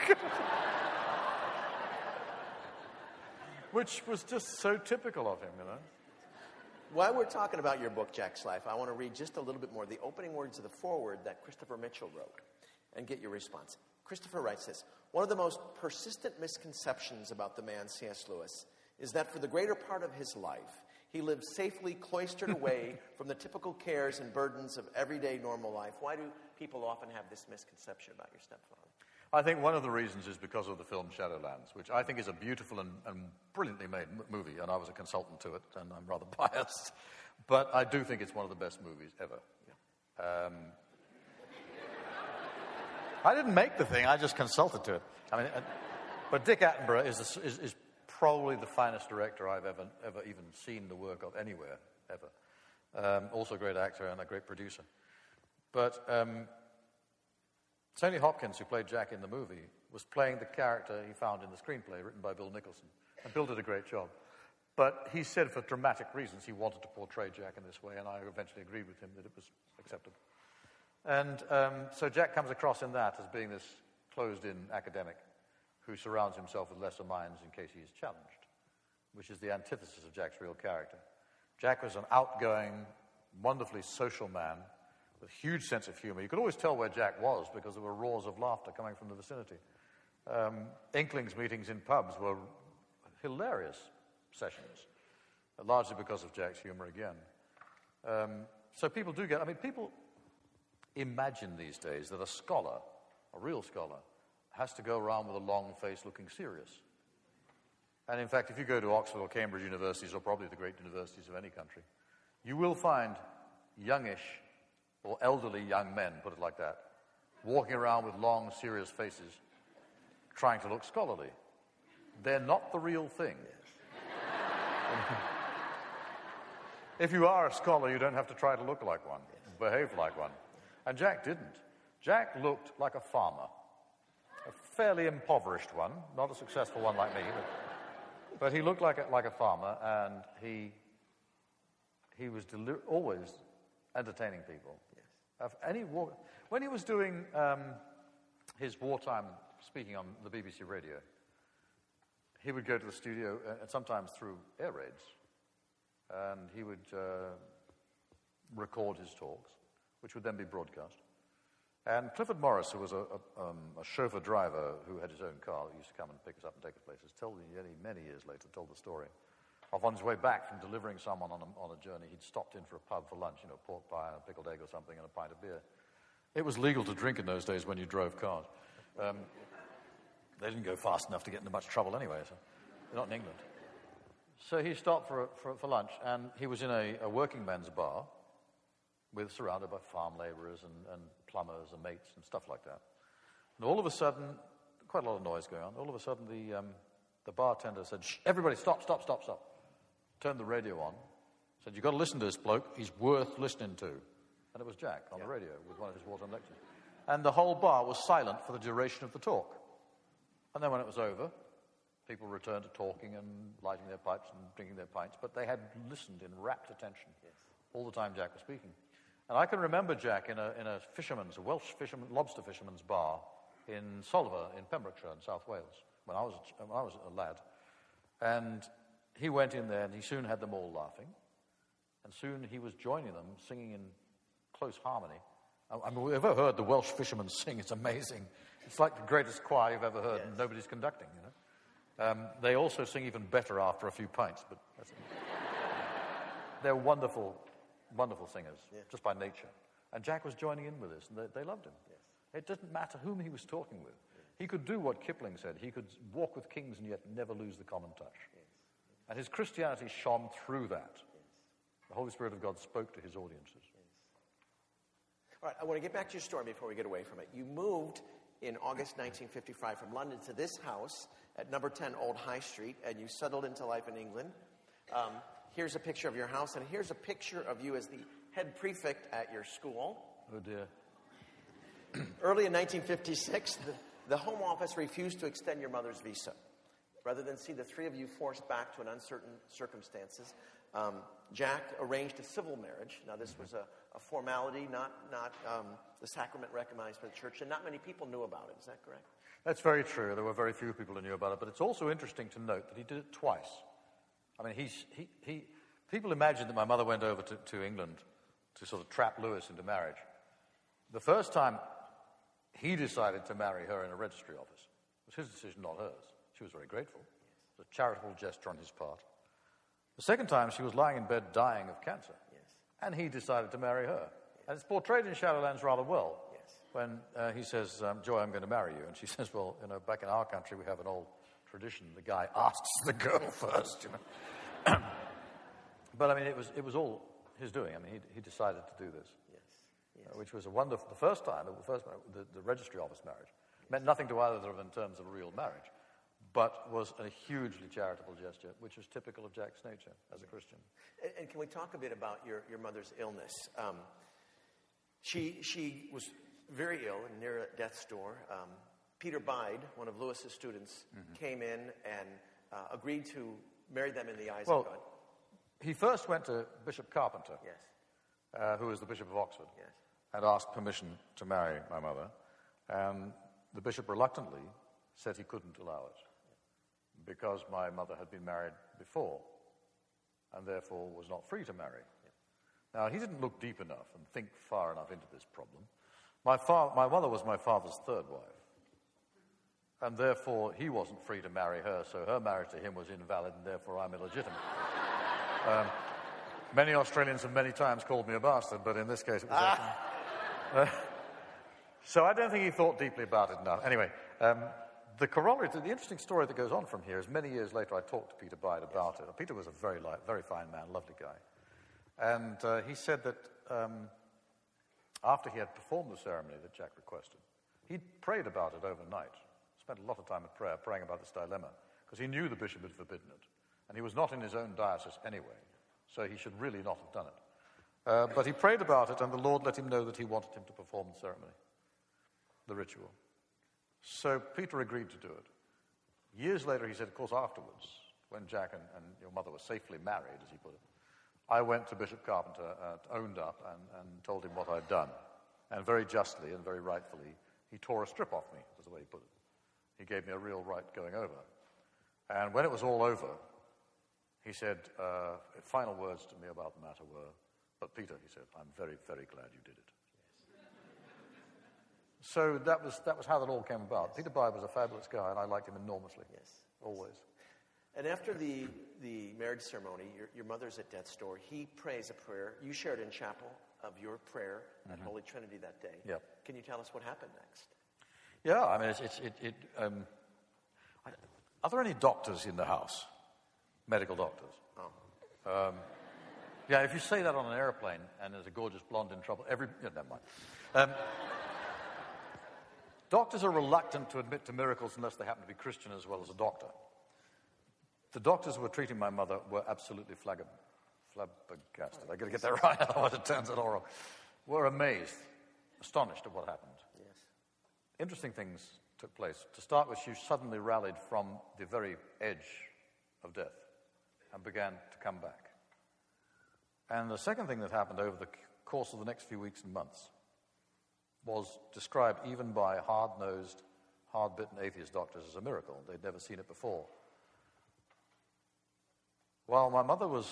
Which was just so typical of him, you know. While we're talking about your book, Jack's Life, I want to read just a little bit more the opening words of the foreword that Christopher Mitchell wrote and get your response. Christopher writes this: one of the most persistent misconceptions about the man C S Lewis is that for the greater part of his life, he lived safely cloistered away from the typical cares and burdens of everyday normal life. Why do people often have this misconception about your stepfather? I think one of the reasons is because of the film Shadowlands, which I think is a beautiful and, and brilliantly made m- movie, and I was a consultant to it, and I'm rather biased. But I do think it's one of the best movies ever. Yeah. Um, I didn't make the thing, I just consulted to it. I mean, uh, but Dick Attenborough is, a, is, is probably the finest director I've ever, ever even seen the work of anywhere, ever. Um, also a great actor and a great producer. But um, Tony Hopkins, who played Jack in the movie, was playing the character he found in the screenplay written by Bill Nicholson. And Bill did a great job. But he said for dramatic reasons he wanted to portray Jack in this way, and I eventually agreed with him that it was acceptable. And um, so Jack comes across in that as being this closed-in academic who surrounds himself with lesser minds in case he is challenged, which is the antithesis of Jack's real character. Jack was an outgoing, wonderfully social man with a huge sense of humor. You could always tell where Jack was because there were roars of laughter coming from the vicinity. Um, Inklings meetings in pubs were hilarious sessions, largely because of Jack's humor again. Um, so people do get, I mean, people imagine these days that a scholar, a real scholar, has to go around with a long face looking serious. And in fact, if you go to Oxford or Cambridge universities, or probably the great universities of any country, you will find youngish or elderly young men, put it like that, walking around with long, serious faces, trying to look scholarly. They're not the real thing. If you are a scholar, you don't have to try to look like one, behave like one. And Jack didn't. Jack looked like a farmer, a fairly impoverished one, not a successful one like me, but, but he looked like a, like a farmer, and he he was deli- always entertaining people. Yes. Of any war- when he was doing um, his wartime speaking on the B B C radio, he would go to the studio, uh, sometimes through air raids, and he would uh, record his talks, which would then be broadcast. And Clifford Morris, who was a, a, um, a chauffeur driver who had his own car that used to come and pick us up and take us places, told me many, many years later, told the story of on his way back from delivering someone on a, on a journey, he'd stopped in for a pub for lunch, you know, pork pie and a pickled egg or something and a pint of beer. It was legal to drink in those days when you drove cars. Um, they didn't go fast enough to get into much trouble anyway, so not in England. So he stopped for, for, for lunch, and he was in a, a working men's bar with surrounded by farm labourers and, and plumbers and mates and stuff like that. And all of a sudden, quite a lot of noise going on, all of a sudden the, um, the bartender said, "Shh, everybody stop, stop, stop, stop." Turned the radio on, said, "You've got to listen to this bloke, he's worth listening to." And it was Jack on yeah. the radio with one of his wartime lectures. And the whole bar was silent for the duration of the talk. And then when it was over, people returned to talking and lighting their pipes and drinking their pints, but they had listened in rapt attention yes. all the time Jack was speaking. And I can remember Jack in a, in a fisherman's, a Welsh fisherman, lobster fisherman's bar in Solva in Pembrokeshire in South Wales when I was a, when I was a lad. And he went in there and he soon had them all laughing. And soon he was joining them, singing in close harmony. I, I mean, we've ever heard the Welsh fishermen sing. It's amazing. It's like the greatest choir you've ever heard yes. and nobody's conducting, you know. Um, they also sing even better after a few pints, but that's they're wonderful, wonderful singers, yeah. just by nature. And Jack was joining in with us, and they, they loved him. Yes. It didn't matter whom he was talking with. Yes. He could do what Kipling said. He could walk with kings and yet never lose the common touch. Yes. And his Christianity shone through that. Yes. The Holy Spirit of God spoke to his audiences. Yes. All right, I want to get back to your story before we get away from it. You moved in August nineteen fifty-five from London to this house at number ten Old High Street, and you settled into life in England. Um, here's a picture of your house, and here's a picture of you as the head prefect at your school. Oh, dear. Early in nineteen fifty-six, the, the Home Office refused to extend your mother's visa. Rather than see the three of you forced back to an uncertain circumstances, um, Jack arranged a civil marriage. Now, this was a, a formality, not, not um, the sacrament recognized by the church, and not many people knew about it. Is that correct? That's very true. There were very few people who knew about it, but it's also interesting to note that he did it twice. I mean, he's, he, he, people imagine that my mother went over to, to England to sort of trap Lewis into marriage. The first time he decided to marry her in a registry office, it was his decision, not hers. She was very grateful. It was a charitable gesture on his part. The second time, she was lying in bed dying of cancer, yes. and he decided to marry her. Yes. And it's portrayed in Shadowlands rather well. Yes. when uh, he says, um, Joy, I'm going to marry you. And she says, well, you know, back in our country, we have an old tradition. The guy asks the girl first, you know. But, I mean, it was it was all his doing. I mean, he, he decided to do this, yes. Yes. Uh, which was a wonderful, the first time, the first the, the registry office marriage, meant nothing to either of them in terms of real marriage, but was a hugely charitable gesture, which was typical of Jack's nature as a Christian. And, and can we talk a bit about your, your mother's illness? Um, she, she was very ill and near death's door. Um, Peter Bide, one of Lewis's students, mm-hmm. came in and uh, agreed to marry them in the eyes well, of God. He first went to Bishop Carpenter, yes. uh, who was the Bishop of Oxford, yes. and asked permission to marry my mother. And the bishop reluctantly said he couldn't allow it because my mother had been married before and therefore was not free to marry. Now, he didn't look deep enough and think far enough into this problem. My, fa- my mother was my father's third wife, and therefore he wasn't free to marry her, so her marriage to him was invalid, and therefore I'm illegitimate. um, many Australians have many times called me a bastard, but in this case it was ah. actually... Uh, so I don't think he thought deeply about it enough. Anyway, um, the corollary, to the interesting story that goes on from here is many years later I talked to Peter Bide about yes. it. Peter was a very, light, very fine man, lovely guy. And uh, he said that um, after he had performed the ceremony that Jack requested, he'd prayed about it overnight, spent a lot of time at prayer praying about this dilemma, because he knew the bishop had forbidden it. And he was not in his own diocese anyway, so he should really not have done it. Uh, but he prayed about it, and the Lord let him know that he wanted him to perform the ceremony, the ritual. So Peter agreed to do it. Years later, he said, of course, afterwards, when Jack and, and your mother were safely married, as he put it, I went to Bishop Carpenter, uh, owned up, and, and told him what I'd done. And very justly and very rightfully, he tore a strip off me, was the way he put it. He gave me a real right going over. And when it was all over, he said, uh, final words to me about the matter were, but Peter, he said, I'm very, very glad you did it. So that was that was how that all came about. Yes. Peter Bide was a fabulous guy, and I liked him enormously. Yes. Always. And after the, the marriage ceremony, your, your mother's at death's door. He prays a prayer. You shared in chapel of your prayer at mm-hmm. Holy Trinity that day. Yep. Can you tell us what happened next? Yeah, I mean, it's, it's, it... it um, are there any doctors in the house? Medical doctors? Oh. Um, yeah, if you say that on an airplane and there's a gorgeous blonde in trouble, every... Yeah, never mind. Um, Doctors are reluctant to admit to miracles unless they happen to be Christian as well as a doctor. The doctors who were treating my mother were absolutely flabbergasted. Flabbergasted. I've got to get that right, otherwise it turns out all wrong. Were amazed, astonished at what happened. Yes. Interesting things took place. To start with, she suddenly rallied from the very edge of death and began to come back. And the second thing that happened over the course of the next few weeks and months was described even by hard-nosed, hard-bitten atheist doctors as a miracle. They'd never seen it before. While my mother was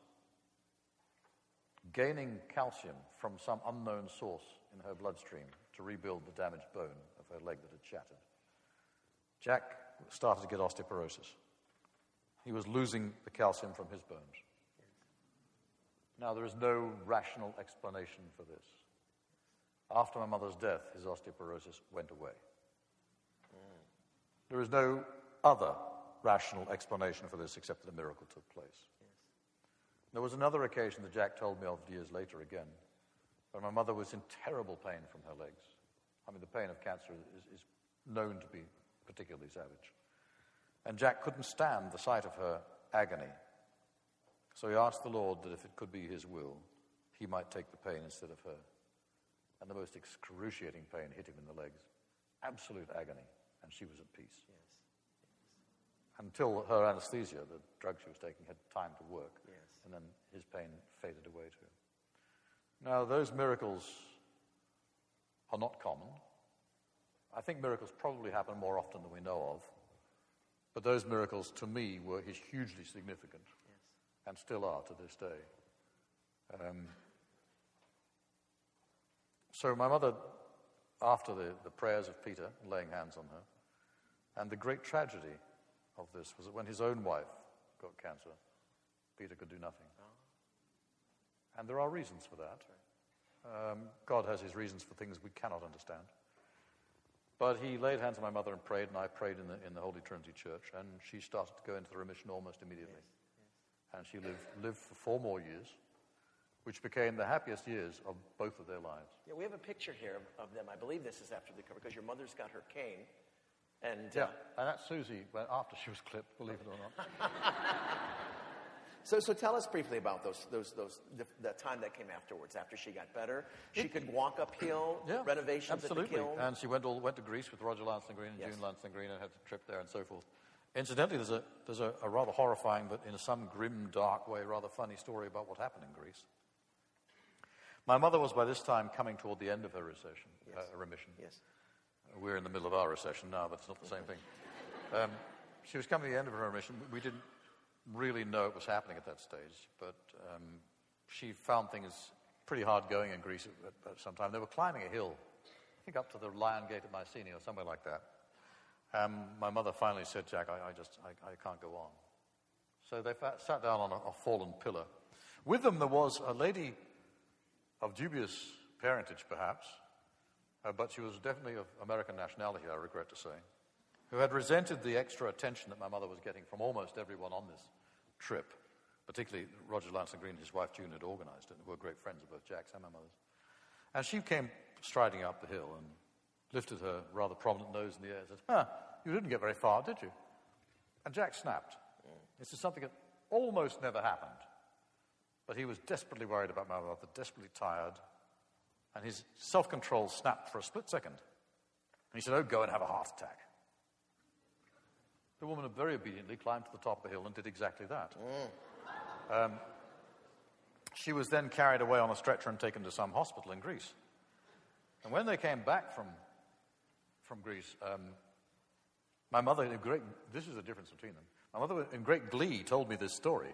gaining calcium from some unknown source in her bloodstream to rebuild the damaged bone of her leg that had shattered, Jack started to get osteoporosis. He was losing the calcium from his bones. Now, there is no rational explanation for this. After my mother's death, his osteoporosis went away. Mm. There is no other rational explanation for this except that a miracle took place. Yes. There was another occasion that Jack told me of years later again, when my mother was in terrible pain from her legs. I mean, the pain of cancer is, is known to be particularly savage. And Jack couldn't stand the sight of her agony. So he asked the Lord that if it could be his will, he might take the pain instead of her. And the most excruciating pain hit him in the legs. Absolute agony. And she was at peace. Yes. Yes. Until her anesthesia, the drug she was taking, had time to work. Yes. And then his pain faded away too. Now, those miracles are not common. I think miracles probably happen more often than we know of. But those miracles, to me, were hugely significant. Yes. And still are to this day. Um, So my mother, after the, the prayers of Peter, laying hands on her, and the great tragedy of this was that when his own wife got cancer, Peter could do nothing. And there are reasons for that. Um, God has his reasons for things we cannot understand. But he laid hands on my mother and prayed, and I prayed in the, in the Holy Trinity Church, and she started to go into the remission almost immediately. Yes, yes. And she lived, lived for four more years, which became the happiest years of both of their lives. Yeah, we have a picture here of, of them. I believe this is after the cover, because your mother's got her cane. And, yeah, uh, and that's Susie after she was clipped, believe it or not. So, so tell us briefly about those, those, those, the, the time that came afterwards. After she got better, she it, could walk uphill. Yeah, renovations absolutely. at the kiln. And she went all went to Greece with Roger Lansing Green and yes. June Lansing Green and had a trip there and so forth. Incidentally, there's a there's a, a rather horrifying, but in some grim, dark way, rather funny story about what happened in Greece. My mother was by this time coming toward the end of her recession, yes. uh, remission. Yes. We're in the middle of our recession now, but it's not the same thing. Um, she was coming to the end of her remission. We didn't really know it was happening at that stage, but um, she found things pretty hard going in Greece at, at some time. They were climbing a hill, I think up to the Lion Gate at Mycenae or somewhere like that. Um, my mother finally said, Jack, I, I just, I, I can't go on. So they fa- sat down on a, a fallen pillar. With them there was a lady of dubious parentage, perhaps, uh, but she was definitely of American nationality, I regret to say, who had resented the extra attention that my mother was getting from almost everyone on this trip, particularly Roger Lansing Green and his wife June had organized it, and who were great friends of both Jack's and my mother's. And she came striding up the hill and lifted her rather prominent nose in the air and said, huh, you didn't get very far, did you? And Jack snapped. This is something that almost never happened. But he was desperately worried about my mother, desperately tired, and his self-control snapped for a split second. And he said, oh, go and have a heart attack. The woman very obediently climbed to the top of the hill and did exactly that. Mm. Um, she was then carried away on a stretcher and taken to some hospital in Greece. And when they came back from, from Greece, um, my mother, in great, this is the difference between them, my mother in great glee told me this story.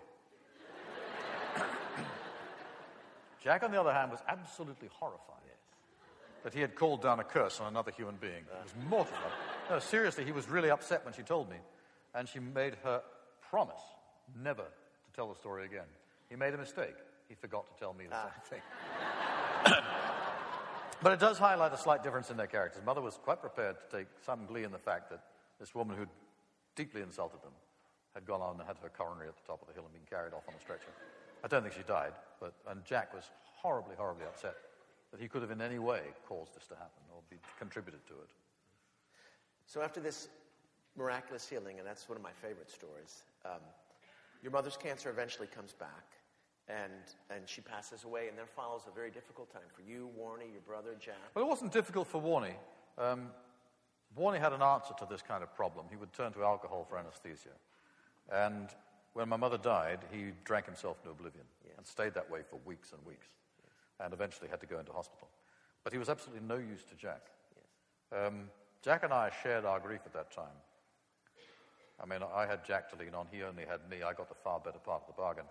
Jack, on the other hand, was absolutely horrified that he had called down a curse on another human being. He was mortified. No, seriously, he was really upset when she told me. And she made her promise never to tell the story again. He made a mistake. He forgot to tell me the ah. same thing. But it does highlight a slight difference in their characters. Mother was quite prepared to take some glee in the fact that this woman who'd deeply insulted them had gone on and had her coronary at the top of the hill and been carried off on a stretcher. I don't think she died, but and Jack was horribly, horribly upset that he could have in any way caused this to happen or be contributed to it. So after this miraculous healing, and that's one of my favorite stories, um, your mother's cancer eventually comes back, and and she passes away, and then follows a very difficult time for you, Warnie, your brother, Jack. Well, it wasn't difficult for Warnie. Um, Warnie had an answer to this kind of problem. He would turn to alcohol for anesthesia. And when my mother died, he drank himself to oblivion yes. and stayed that way for weeks and weeks, yes. and eventually had to go into hospital. But he was absolutely no use to Jack. Yes. Um, Jack and I shared our grief at that time. I mean, I had Jack to lean on. He only had me. I got the far better part of the bargain.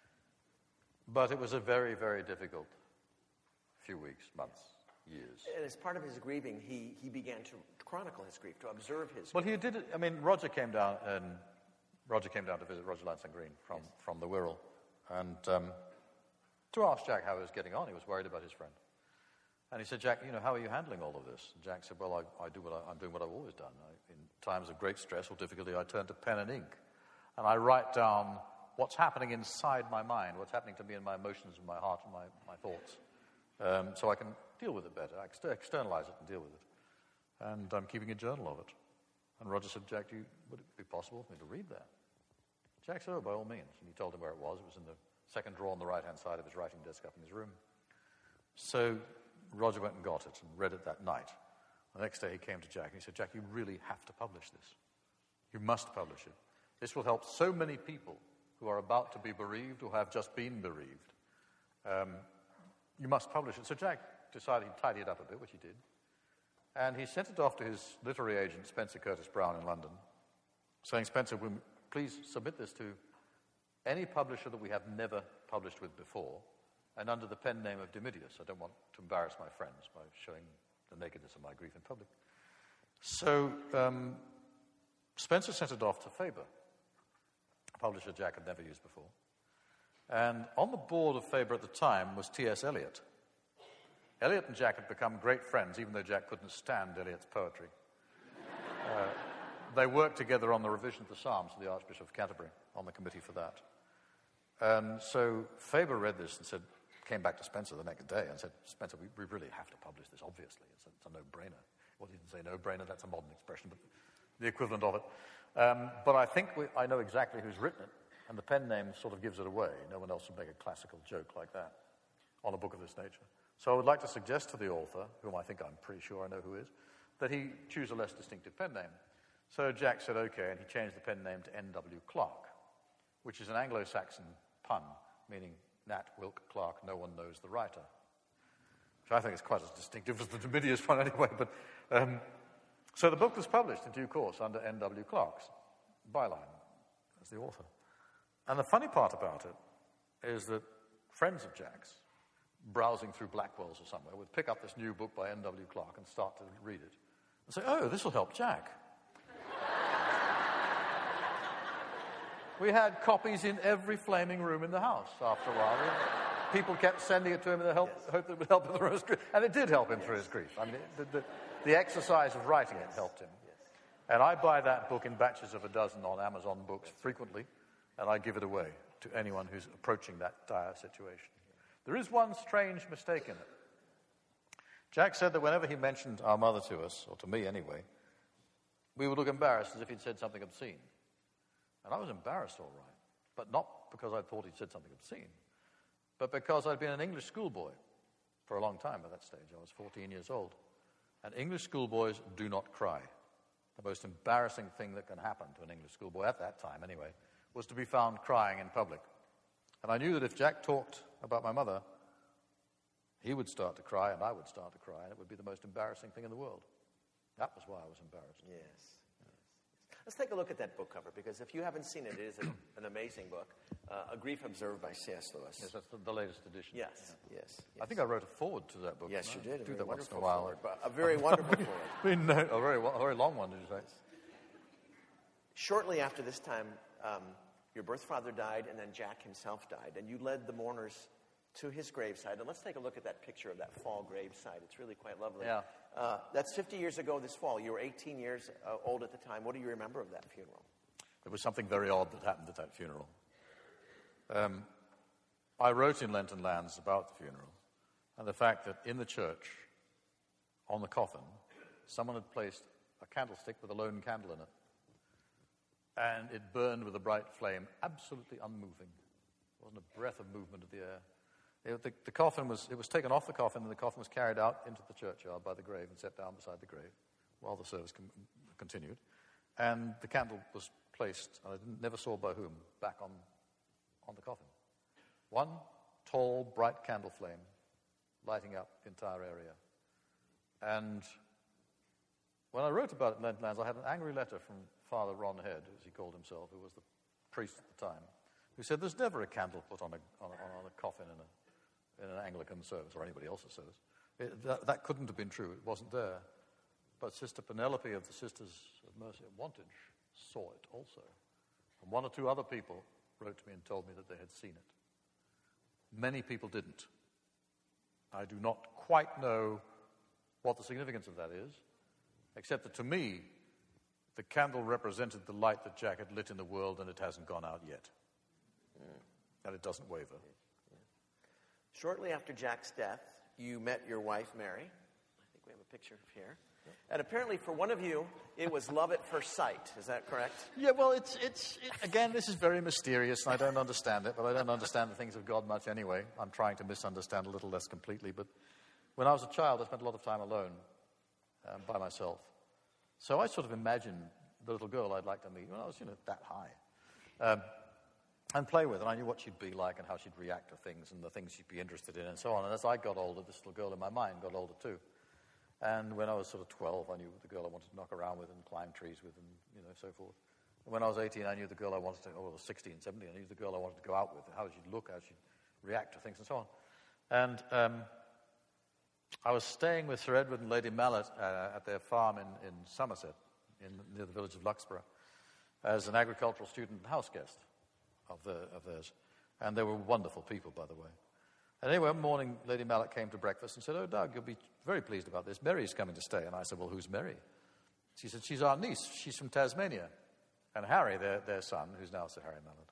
But it was a very, very difficult few weeks, months, years. And as part of his grieving, he, he began to chronicle his grief, to observe his Well, grief. he did it. I mean, Roger came down and Roger came down to visit Roger Lansing Green from, yes. from the Wirral. And um, to ask Jack how he was getting on, he was worried about his friend. And he said, Jack, you know, how are you handling all of this? And Jack said, well, I, I do what I, I'm doing what I've always done. I, in times of great stress or difficulty, I turn to pen and ink. And I write down what's happening inside my mind, what's happening to me in my emotions and my heart and my, my thoughts. Um, so I can deal with it better. I exter- externalize it and deal with it. And I'm keeping a journal of it. And Roger said, Jack, do you, would it be possible for me to read that? Jack said, oh, by all means. And he told him where it was. It was in the second drawer on the right-hand side of his writing desk up in his room. So Roger went and got it and read it that night. The next day he came to Jack and he said, Jack, you really have to publish this. You must publish it. This will help so many people who are about to be bereaved or have just been bereaved. Um, you must publish it. So Jack decided he'd tidy it up a bit, which he did. And he sent it off to his literary agent, Spencer Curtis Brown in London, saying, Spencer, will you please submit this to any publisher that we have never published with before, and under the pen name of Dimidius. I don't want to embarrass my friends by showing the nakedness of my grief in public. So um, Spencer sent it off to Faber, a publisher Jack had never used before. And on the board of Faber at the time was T S Eliot, Eliot and Jack had become great friends, even though Jack couldn't stand Eliot's poetry. Uh, they worked together on the revision of the Psalms for the Archbishop of Canterbury, on the committee for that. And so Faber read this and said, came back to Spencer the next day and said, Spencer, we, we really have to publish this, obviously. It's a, it's a no-brainer. Well, he didn't say no-brainer, that's a modern expression, but the equivalent of it. Um, but I think we, I know exactly who's written it, and the pen name sort of gives it away. No one else would make a classical joke like that on a book of this nature. So I would like to suggest to the author, whom I think I'm pretty sure I know who is, that he choose a less distinctive pen name. So Jack said, okay, and he changed the pen name to N W Clark, which is an Anglo-Saxon pun, meaning Nat Wilk Clark, no one knows the writer, which I think is quite as distinctive as the Domidius one anyway. But um, so the book was published in due course under N W Clark's byline as the author. And the funny part about it is that friends of Jack's, browsing through Blackwell's or somewhere, would pick up this new book by N W Clark and start to read it and say, oh, this will help Jack. We had copies in every flaming room in the house after a while. People kept sending it to him in the help, yes. hope that it would help him through his grief. And it did help him yes. through his grief. I mean, it, the, the, the exercise of writing it helped him. Yes. And I buy that book in batches of a dozen on Amazon Books frequently, and I give it away to anyone who's approaching that dire situation. There is one strange mistake in it. Jack said that whenever he mentioned our mother to us, or to me anyway, we would look embarrassed as if he'd said something obscene. And I was embarrassed, all right, but not because I thought he'd said something obscene, but because I'd been an English schoolboy for a long time at that stage. I was fourteen years old. And English schoolboys do not cry. The most embarrassing thing that can happen to an English schoolboy, at that time anyway, was to be found crying in public. And I knew that if Jack talked about my mother, he would start to cry and I would start to cry, and it would be the most embarrassing thing in the world. That was why I was embarrassed. Yes. Let's take a look at that book cover, because if you haven't seen it, it is an, an amazing book. Uh, A Grief Observed by C S Lewis. Yes, that's the, the latest edition. Yes, yeah. yes, yes. I think I wrote a foreword to that book. Yes, you did. I do a that once in a while. while. Forward, a very wonderful foreword. I mean, no, a very, a very long one, did you say? Shortly after this time, um, your birth father died, and then Jack himself died, and you led the mourners to his graveside. And let's take a look at that picture of that fall graveside. It's really quite lovely. Yeah. Uh, that's fifty years ago this fall. You were eighteen years uh, old at the time. What do you remember of that funeral? There was something very odd that happened at that funeral. Um, I wrote in Lenton Lands about the funeral and the fact that in the church, on the coffin, someone had placed a candlestick with a lone candle in it. And it burned with a bright flame, absolutely unmoving. There wasn't a breath of movement of the air. It, the, the coffin was, it was taken off the coffin, and the coffin was carried out into the churchyard by the grave and set down beside the grave while the service com- continued. And the candle was placed, and I didn't, never saw by whom, back on, on the coffin. One tall, bright candle flame lighting up the entire area. And when I wrote about it in Lenton Lands, I had an angry letter from Father Ron Head, as he called himself, who was the priest at the time, who said there's never a candle put on a, on a, on a coffin in, a, in an Anglican service, or anybody else's service. It, that, that couldn't have been true. It wasn't there. But Sister Penelope of the Sisters of Mercy at Wantage saw it also. And one or two other people wrote to me and told me that they had seen it. Many people didn't. I do not quite know what the significance of that is, except that to me, the candle represented the light that Jack had lit in the world, and it hasn't gone out yet. Mm. And it doesn't waver. Yeah. Shortly after Jack's death, you met your wife, Mary. I think we have a picture here. Yeah. And apparently for one of you, it was love at first sight. Is that correct? Yeah, well, it's, it's it, again, this is very mysterious, and I don't understand it, but I don't understand the things of God much anyway. I'm trying to misunderstand a little less completely, but when I was a child, I spent a lot of time alone, um, by myself. So I sort of imagined the little girl I'd like to meet when I was, you know, that high, um, and play with. And I knew what she'd be like and how she'd react to things and the things she'd be interested in and so on. And as I got older, this little girl in my mind got older too. And when I was sort of twelve, I knew the girl I wanted to knock around with and climb trees with and, you know, so forth. And when I was eighteen, I knew the girl I wanted to, or I was sixteen, seventeen, I knew the girl I wanted to go out with, how she'd look, how she'd react to things and so on. And um, I was staying with Sir Edward and Lady Mallet uh, at their farm in, in Somerset, in, near the village of Luxborough, as an agricultural student and house guest of, the, of theirs. And they were wonderful people, by the way. And anyway, one morning, Lady Mallock came to breakfast and said, "Oh, Doug, you'll be very pleased about this. Mary's coming to stay." And I said, "Well, who's Mary?" She said, "She's our niece. She's from Tasmania." And Harry, their, their son, who's now Sir Harry Mallard,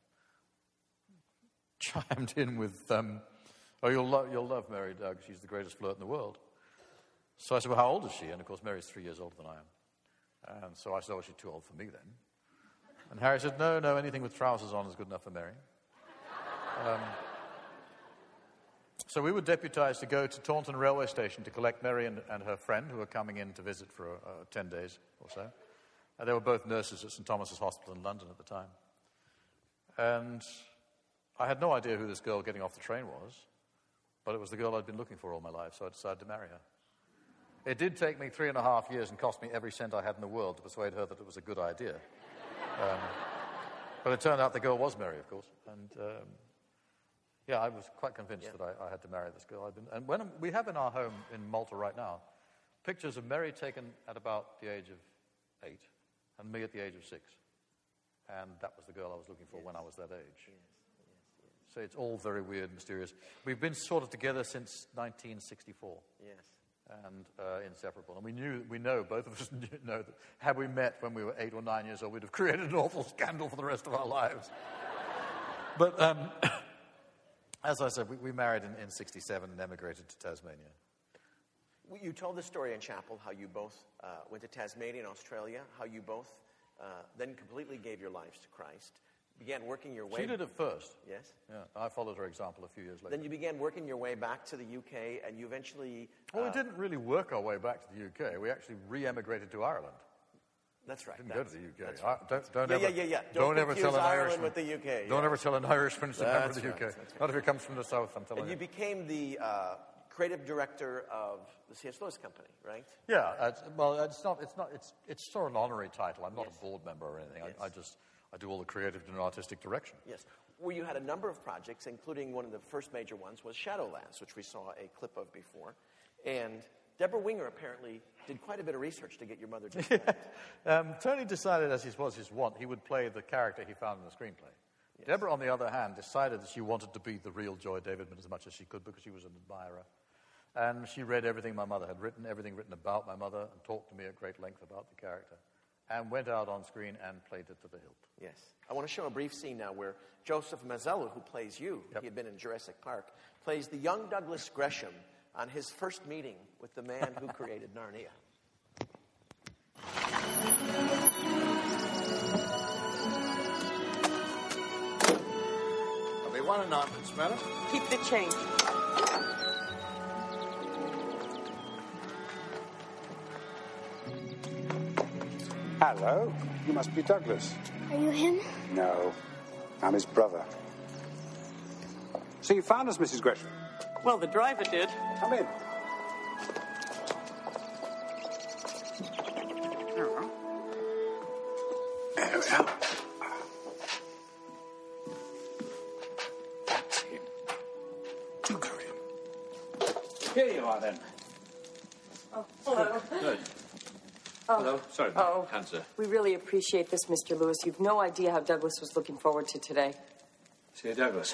chimed in with, um, "Oh, you'll, lo- you'll love Mary, Doug. She's the greatest flirt in the world." So I said, "Well, how old is she?" And, of course, Mary's three years older than I am. And so I said, "Oh, she's too old for me then." And Harry said, no, no, anything with trousers on is good enough for Mary. Um, so we were deputized to go to Taunton railway station to collect Mary and, and her friend, who were coming in to visit for uh, ten days or so. Uh, they were both nurses at Saint Thomas's Hospital in London at the time. And I had no idea who this girl getting off the train was, but it was the girl I'd been looking for all my life, so I decided to marry her. It did take me three and a half years and cost me every cent I had in the world to persuade her that it was a good idea. Um, but it turned out the girl was Mary, of course. And um, yeah, I was quite convinced yeah. that I, I had to marry this girl. I'd been, and when we have in our home in Malta right now pictures of Mary taken at about the age of eight and me at the age of six. And that was the girl I was looking for yes. when I was that age. Yes. Yes. Yes. So it's all very weird, mysterious. We've been sort of together since nineteen sixty-four. Yes. And uh, inseparable. And we knew, we know, both of us know that had we met when we were eight or nine years old, we'd have created an awful scandal for the rest of our lives. But um, as I said, we, we married in, in sixty-seven and emigrated to Tasmania. You told the story in chapel how you both uh, went to Tasmania and Australia, how you both uh, then completely gave your lives to Christ. Began working your way... She did it first. Yes? Yeah, I followed her example a few years later. Then you began working your way back to the U K, and you eventually... Well, uh, we didn't really work our way back to the U K. We actually re-emigrated to Ireland. That's right. Didn't that's, go to the U K. That's I, right. don't don't yeah, ever, yeah, yeah, yeah. Don't, Don't ever tell an Ireland Irishman with the U K. Don't yeah. ever tell an Irishman it's a member of the right, U K. right. Not if he comes from the south, I'm telling and you. And you became the uh, creative director of the C S Lewis Company, right? Yeah. It's, well, it's not. It's not. It's it's sort of an honorary title. I'm not yes. a board member or anything. Yes. I, I just I do all the creative and artistic direction. Yes. Where you had a number of projects, including one of the first major ones was Shadowlands, which we saw a clip of before, and Deborah Winger apparently did quite a bit of research to get your mother to do that. um, Tony decided, as was his wont, he would play the character he found in the screenplay. Yes. Deborah, on the other hand, decided that she wanted to be the real Joy Davidman as much as she could because she was an admirer. And she read everything my mother had written, everything written about my mother, and talked to me at great length about the character, and went out on screen and played it to the hilt. Yes. I want to show a brief scene now where Joseph Mazzello, who plays you, yep. he had been in Jurassic Park, plays the young Douglas Gresham on his first meeting with the man who created Narnia. I'll be one and ninepence, madam. Keep the change. Hello, you must be Douglas. Are you him? No, I'm his brother. So you found us, Missus Gresham? Well, the driver did. Come in. There we are. That's him. Do go in. Here you are, then. Oh, hello. Good. Oh. Hello. Sorry, oh. cancer. We really appreciate this, Mister Lewis. You've no idea how Douglas was looking forward to today. See you, Douglas.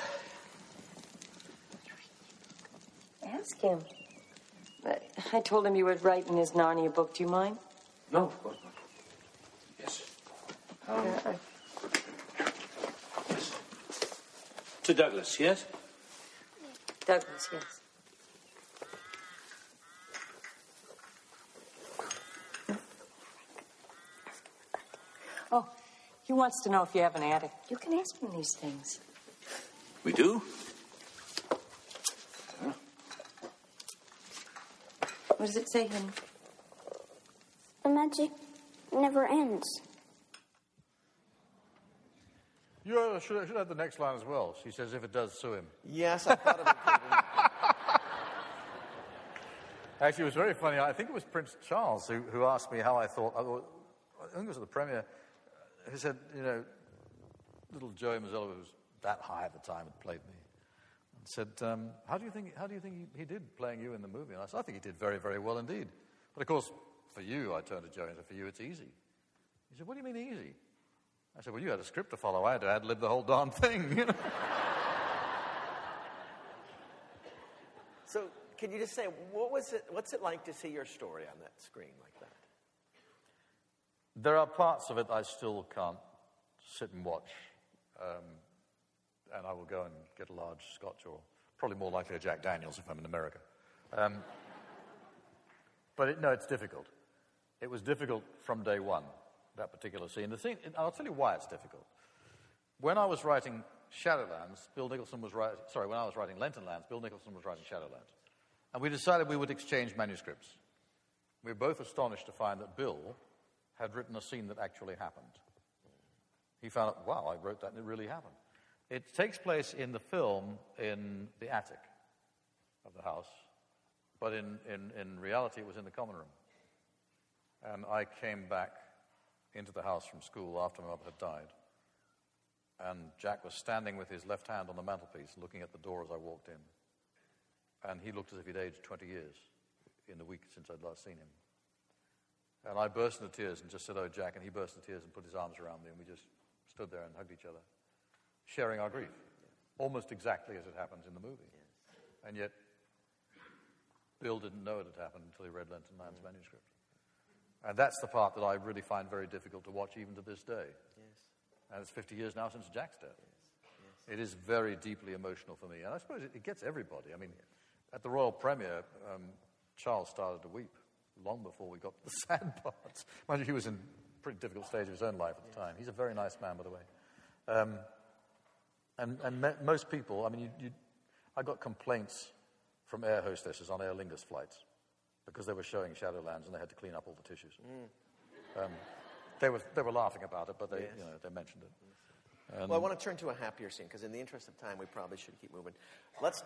Ask him. I told him you were writing his Narnia book. Do you mind? No, of course not. Yes. Um, Uh, yes. To Douglas, yes? Douglas, yes. Oh, he wants to know if you have an attic. You can ask him these things. We do? Huh? What does it say, honey? The magic never ends. You uh, should, should have the next line as well. She says, if it does, sue him. Yes, I thought of it. Actually, it was very funny. I think it was Prince Charles who, who asked me how I thought, I think it was at the premiere, who said, you know, little Joey Mazzello, who was that high at the time, had played me, and said, um, how do you think, how do you think he, he did playing you in the movie? And I said, I think he did very, very well indeed. But of course, for you, I turned to Joey and said, for you, it's easy. He said, what do you mean easy? I said, well, you had a script to follow. I had to ad-lib the whole darn thing, you know. So can you just say, what was it, what's it like to see your story on that screen like that? There are parts of it I still can't sit and watch. Um, and I will go and get a large scotch, or probably more likely a Jack Daniels if I'm in America. Um, but it, no, it's difficult. It was difficult from day one, that particular scene. The thing, I'll tell you why it's difficult. When I was writing Shadowlands, Bill Nicholson was writing, sorry, when I was writing Lentonlands, Bill Nicholson was writing Shadowlands. And we decided we would exchange manuscripts. We were both astonished to find that Bill had written a scene that actually happened. He found out, wow, I wrote that and it really happened. It takes place in the film in the attic of the house, but in, in, in reality it was in the common room. And I came back into the house from school after my mother had died, and Jack was standing with his left hand on the mantelpiece looking at the door as I walked in. And he looked as if he'd aged twenty years in the week since I'd last seen him. And I burst into tears and just said, oh, Jack, and he burst into tears and put his arms around me, and we just stood there and hugged each other, sharing our grief, almost exactly as it happens in the movie. Yes. And yet, Bill didn't know it had happened until he read Lentonlands' mm. manuscript. And that's the part that I really find very difficult to watch even to this day. Yes. And it's fifty years now since Jack's death. Yes. Yes. It is very deeply emotional for me. And I suppose it, it gets everybody. I mean, yes. At the royal premiere, um, Charles started to weep long before we got to the sad parts. Mind you, he was in a pretty difficult stage of his own life at the time. He's a very nice man, by the way. Um, and and me- most people, I mean, you, you, I got complaints from air hostesses on Aer Lingus flights because they were showing Shadowlands and they had to clean up all the tissues. Mm. Um, they were they were laughing about it, but they yes. you know they mentioned it. Um, well, I want to turn to a happier scene because in the interest of time, we probably should keep moving. Let's.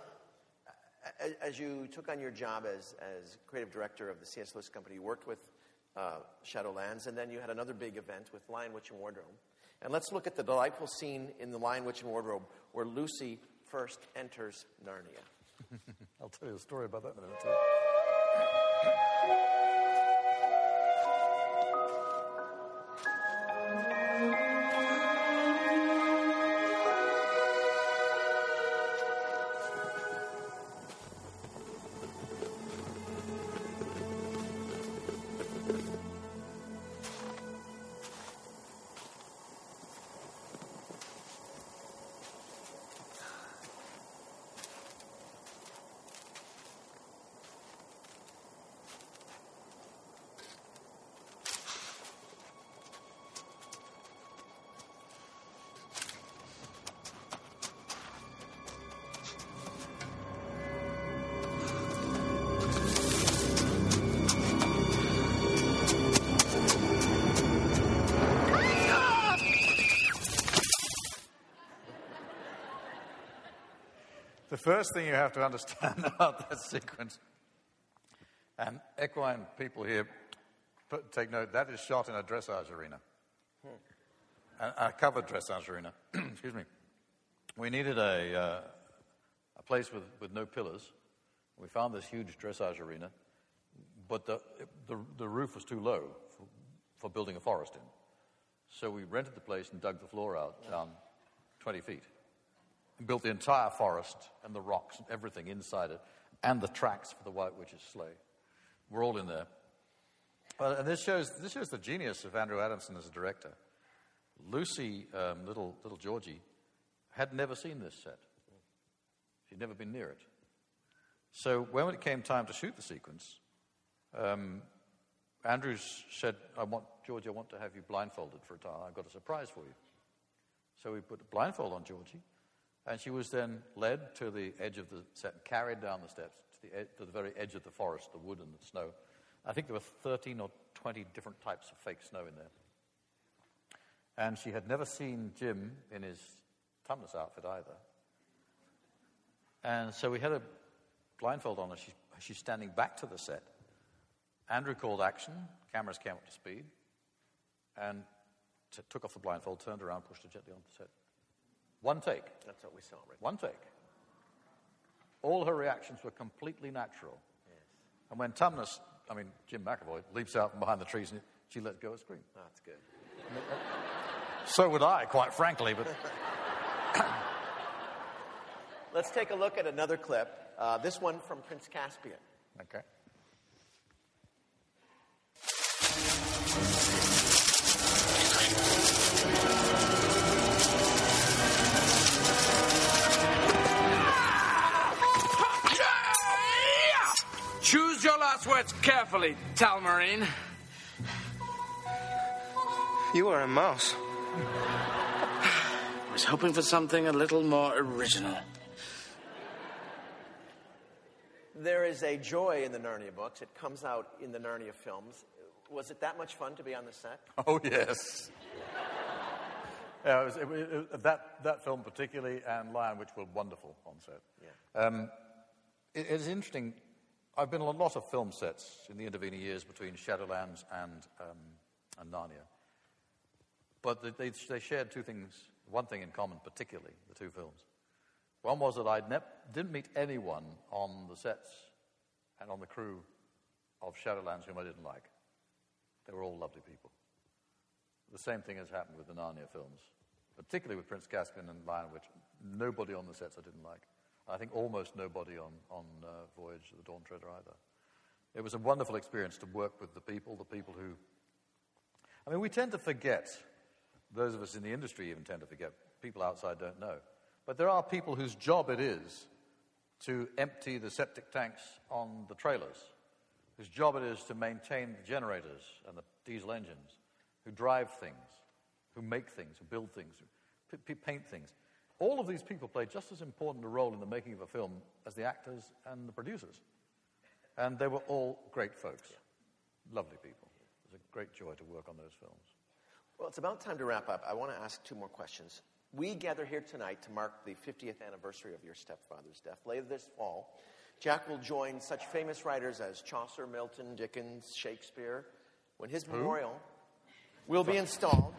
As you took on your job as, as creative director of the C S. Lewis Company, you worked with uh, Shadowlands, and then you had another big event with Lion, Witch, and Wardrobe. And let's look at the delightful scene in The Lion, Witch, and Wardrobe where Lucy first enters Narnia. I'll tell you a story about that in a minute, too. The first thing you have to understand about that sequence, and equine people here, put, take note, that is shot in a dressage arena, hmm. a, a covered dressage arena. Excuse me. We needed a, uh, a place with, with no pillars. We found this huge dressage arena, but the, the, the roof was too low for, for building a forest in. So we rented the place and dug the floor out down twenty feet. And built the entire forest and the rocks and everything inside it, and the tracks for the White Witch's sleigh. We're all in there. Well, and this shows this shows the genius of Andrew Adamson as a director. Lucy, um, little little Georgie, had never seen this set. She'd never been near it. So when it came time to shoot the sequence, um, Andrew said, "I want Georgie, I want to have you blindfolded for a time. I've got a surprise for you." So we put a blindfold on Georgie. And she was then led to the edge of the set and carried down the steps to the, ed- to the very edge of the forest, the wood and the snow. I think there were thirteen or twenty different types of fake snow in there. And she had never seen Jim in his Tumnus outfit either. And so we had a blindfold on her. She, she's standing back to the set. Andrew called action. Cameras came up to speed. And t- took off the blindfold, turned around, pushed her gently onto the set. One take. That's what we saw, right? One take. All her reactions were completely natural. Yes. And when Tumnus, I mean, Jim McAvoy, leaps out from behind the trees, and she let go a scream. Oh, that's good. So would I, quite frankly, but... Let's take a look at another clip Uh, this one from Prince Caspian. Okay. Choose your last words carefully, Talmarine. You are a mouse. I was hoping for something a little more original. There is a joy in the Narnia books. It comes out in the Narnia films. Was it that much fun to be on the set? Oh, yes. Yeah, it was, it, it, that, that film particularly and Lion Witch were wonderful on set. Yeah. Um, it, it's interesting. I've been on a lot of film sets in the intervening years between Shadowlands and, um, and Narnia. But they, they shared two things, one thing in common, particularly, the two films. One was that I ne- didn't meet anyone on the sets and on the crew of Shadowlands whom I didn't like. They were all lovely people. The same thing has happened with the Narnia films, particularly with Prince Caspian and Lion Witch. Nobody on the sets I didn't like. I think almost nobody on, on uh, Voyage of the Dawn Treader either. It was a wonderful experience to work with the people, the people who... I mean, we tend to forget, those of us in the industry even tend to forget, people outside don't know. But there are people whose job it is to empty the septic tanks on the trailers, whose job it is to maintain the generators and the diesel engines, who drive things, who make things, who build things, who p- paint things. All of these people play just as important a role in the making of a film as the actors and the producers. And they were all great folks, lovely people. It was a great joy to work on those films. Well, it's about time to wrap up. I want to ask two more questions. We gather here tonight to mark the fiftieth anniversary of your stepfather's death. Later this fall, Jack will join such famous writers as Chaucer, Milton, Dickens, Shakespeare, when his Who? memorial will be installed.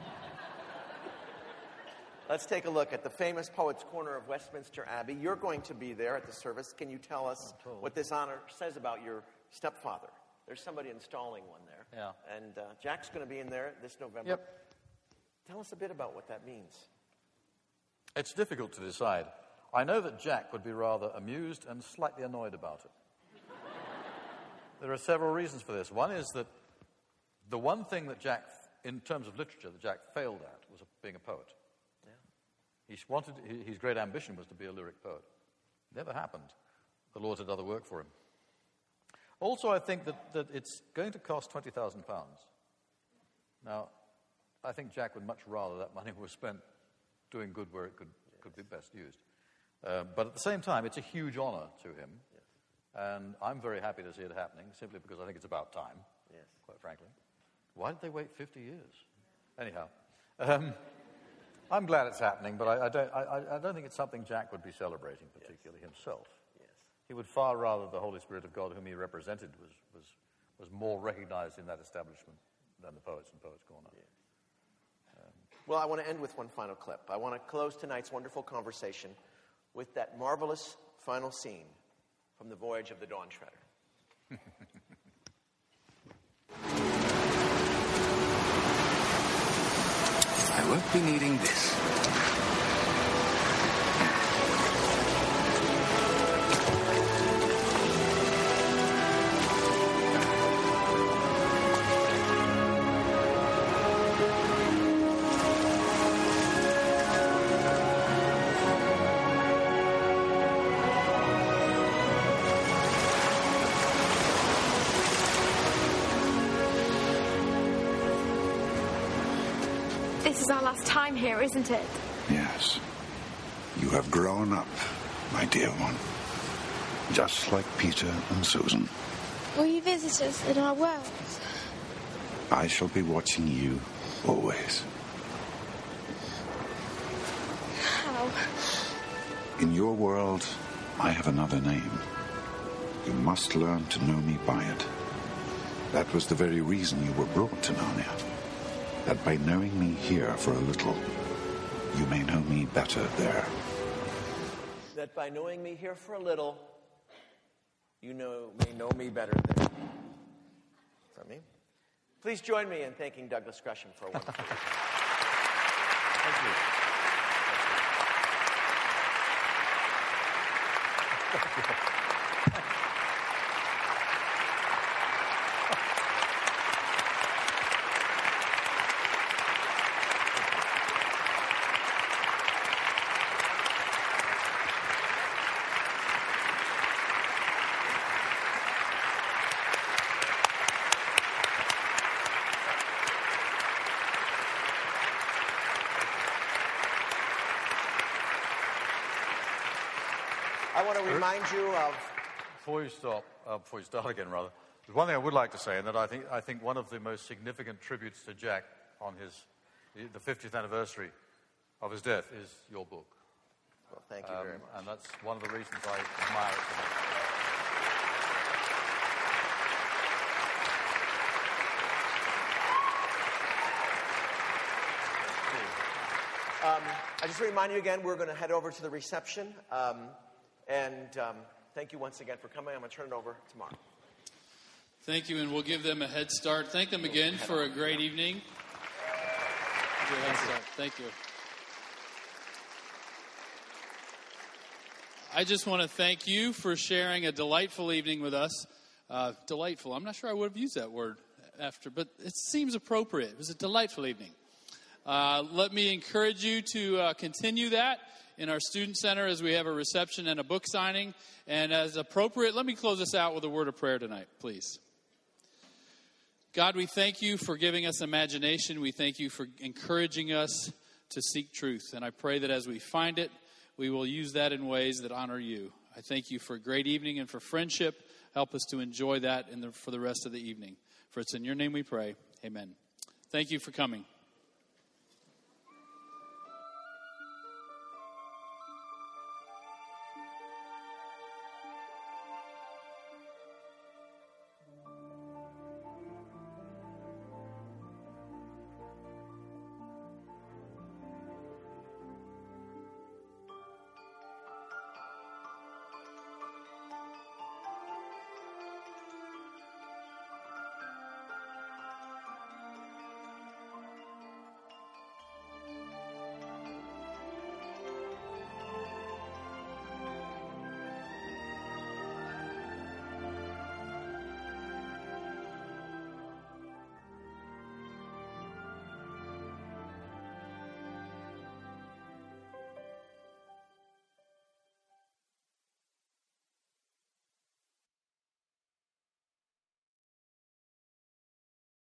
Let's take a look at the famous Poets' Corner of Westminster Abbey. You're going to be there at the service. Can you tell us what this honor says about your stepfather? There's somebody installing one there. Yeah. And uh, Jack's going to be in there this November. Yep. Tell us a bit about what that means. It's difficult to decide. I know that Jack would be rather amused and slightly annoyed about it. There are several reasons for this. One is that the one thing that Jack, in terms of literature, that Jack failed at was being a poet. Yeah. He wanted, his great ambition was to be a lyric poet. Never happened. The Lord had other work for him. Also, I think that, that it's going to cost twenty thousand pounds. Now, I think Jack would much rather that money was spent doing good where it could, could be best used. Uh, but at the same time, it's a huge honor to him. Yes. And I'm very happy to see it happening, simply because I think it's about time, yes. quite frankly. Why did they wait fifty years? Anyhow, um, I'm glad it's happening, but I, I, don't, I, I don't think it's something Jack would be celebrating particularly yes. himself. Yes. He would far rather the Holy Spirit of God, whom he represented, was, was, was more recognized in that establishment than the poets and Poets' Corner. Yes. Well, I want to end with one final clip. I want to close tonight's wonderful conversation with that marvelous final scene from the Voyage of the Dawn Treader. I won't be needing this. This is our last time here, isn't it? Yes. You have grown up, my dear one. Just like Peter and Susan. Will you visit us in our world? I shall be watching you always. How? In your world, I have another name. You must learn to know me by it. That was the very reason you were brought to Narnia. That by knowing me here for a little, you may know me better there. That by knowing me here for a little, you know, may know me better there. Is that me? Please join me in thanking Douglas Gresham for a wonderful Thank you. Thank you. I want to remind you of... Before you stop, uh, before you start again, rather, there's one thing I would like to say, and that I think, I think one of the most significant tributes to Jack on his the fiftieth anniversary of his death is your book. Well, thank you um, very much. And that's one of the reasons I admire it so much. Um, I just remind you again, we're going to head over to the reception. Um, and um, thank you once again for coming. I'm going to turn it over to Mark. Thank you, and we'll give them a head start. Thank them again for a great evening. Good head start. Thank you. I just want to thank you for sharing a delightful evening with us. Uh, delightful. I'm not sure I would have used that word after, but it seems appropriate. It was a delightful evening. Uh, let me encourage you to uh, continue that in our student center as we have a reception and a book signing. And as appropriate, let me close this out with a word of prayer tonight, please. God, we thank you for giving us imagination. We thank you for encouraging us to seek truth. And I pray that as we find it, we will use that in ways that honor you. I thank you for a great evening and for friendship. Help us to enjoy that in the, for the rest of the evening. For it's in your name we pray. Amen. Thank you for coming.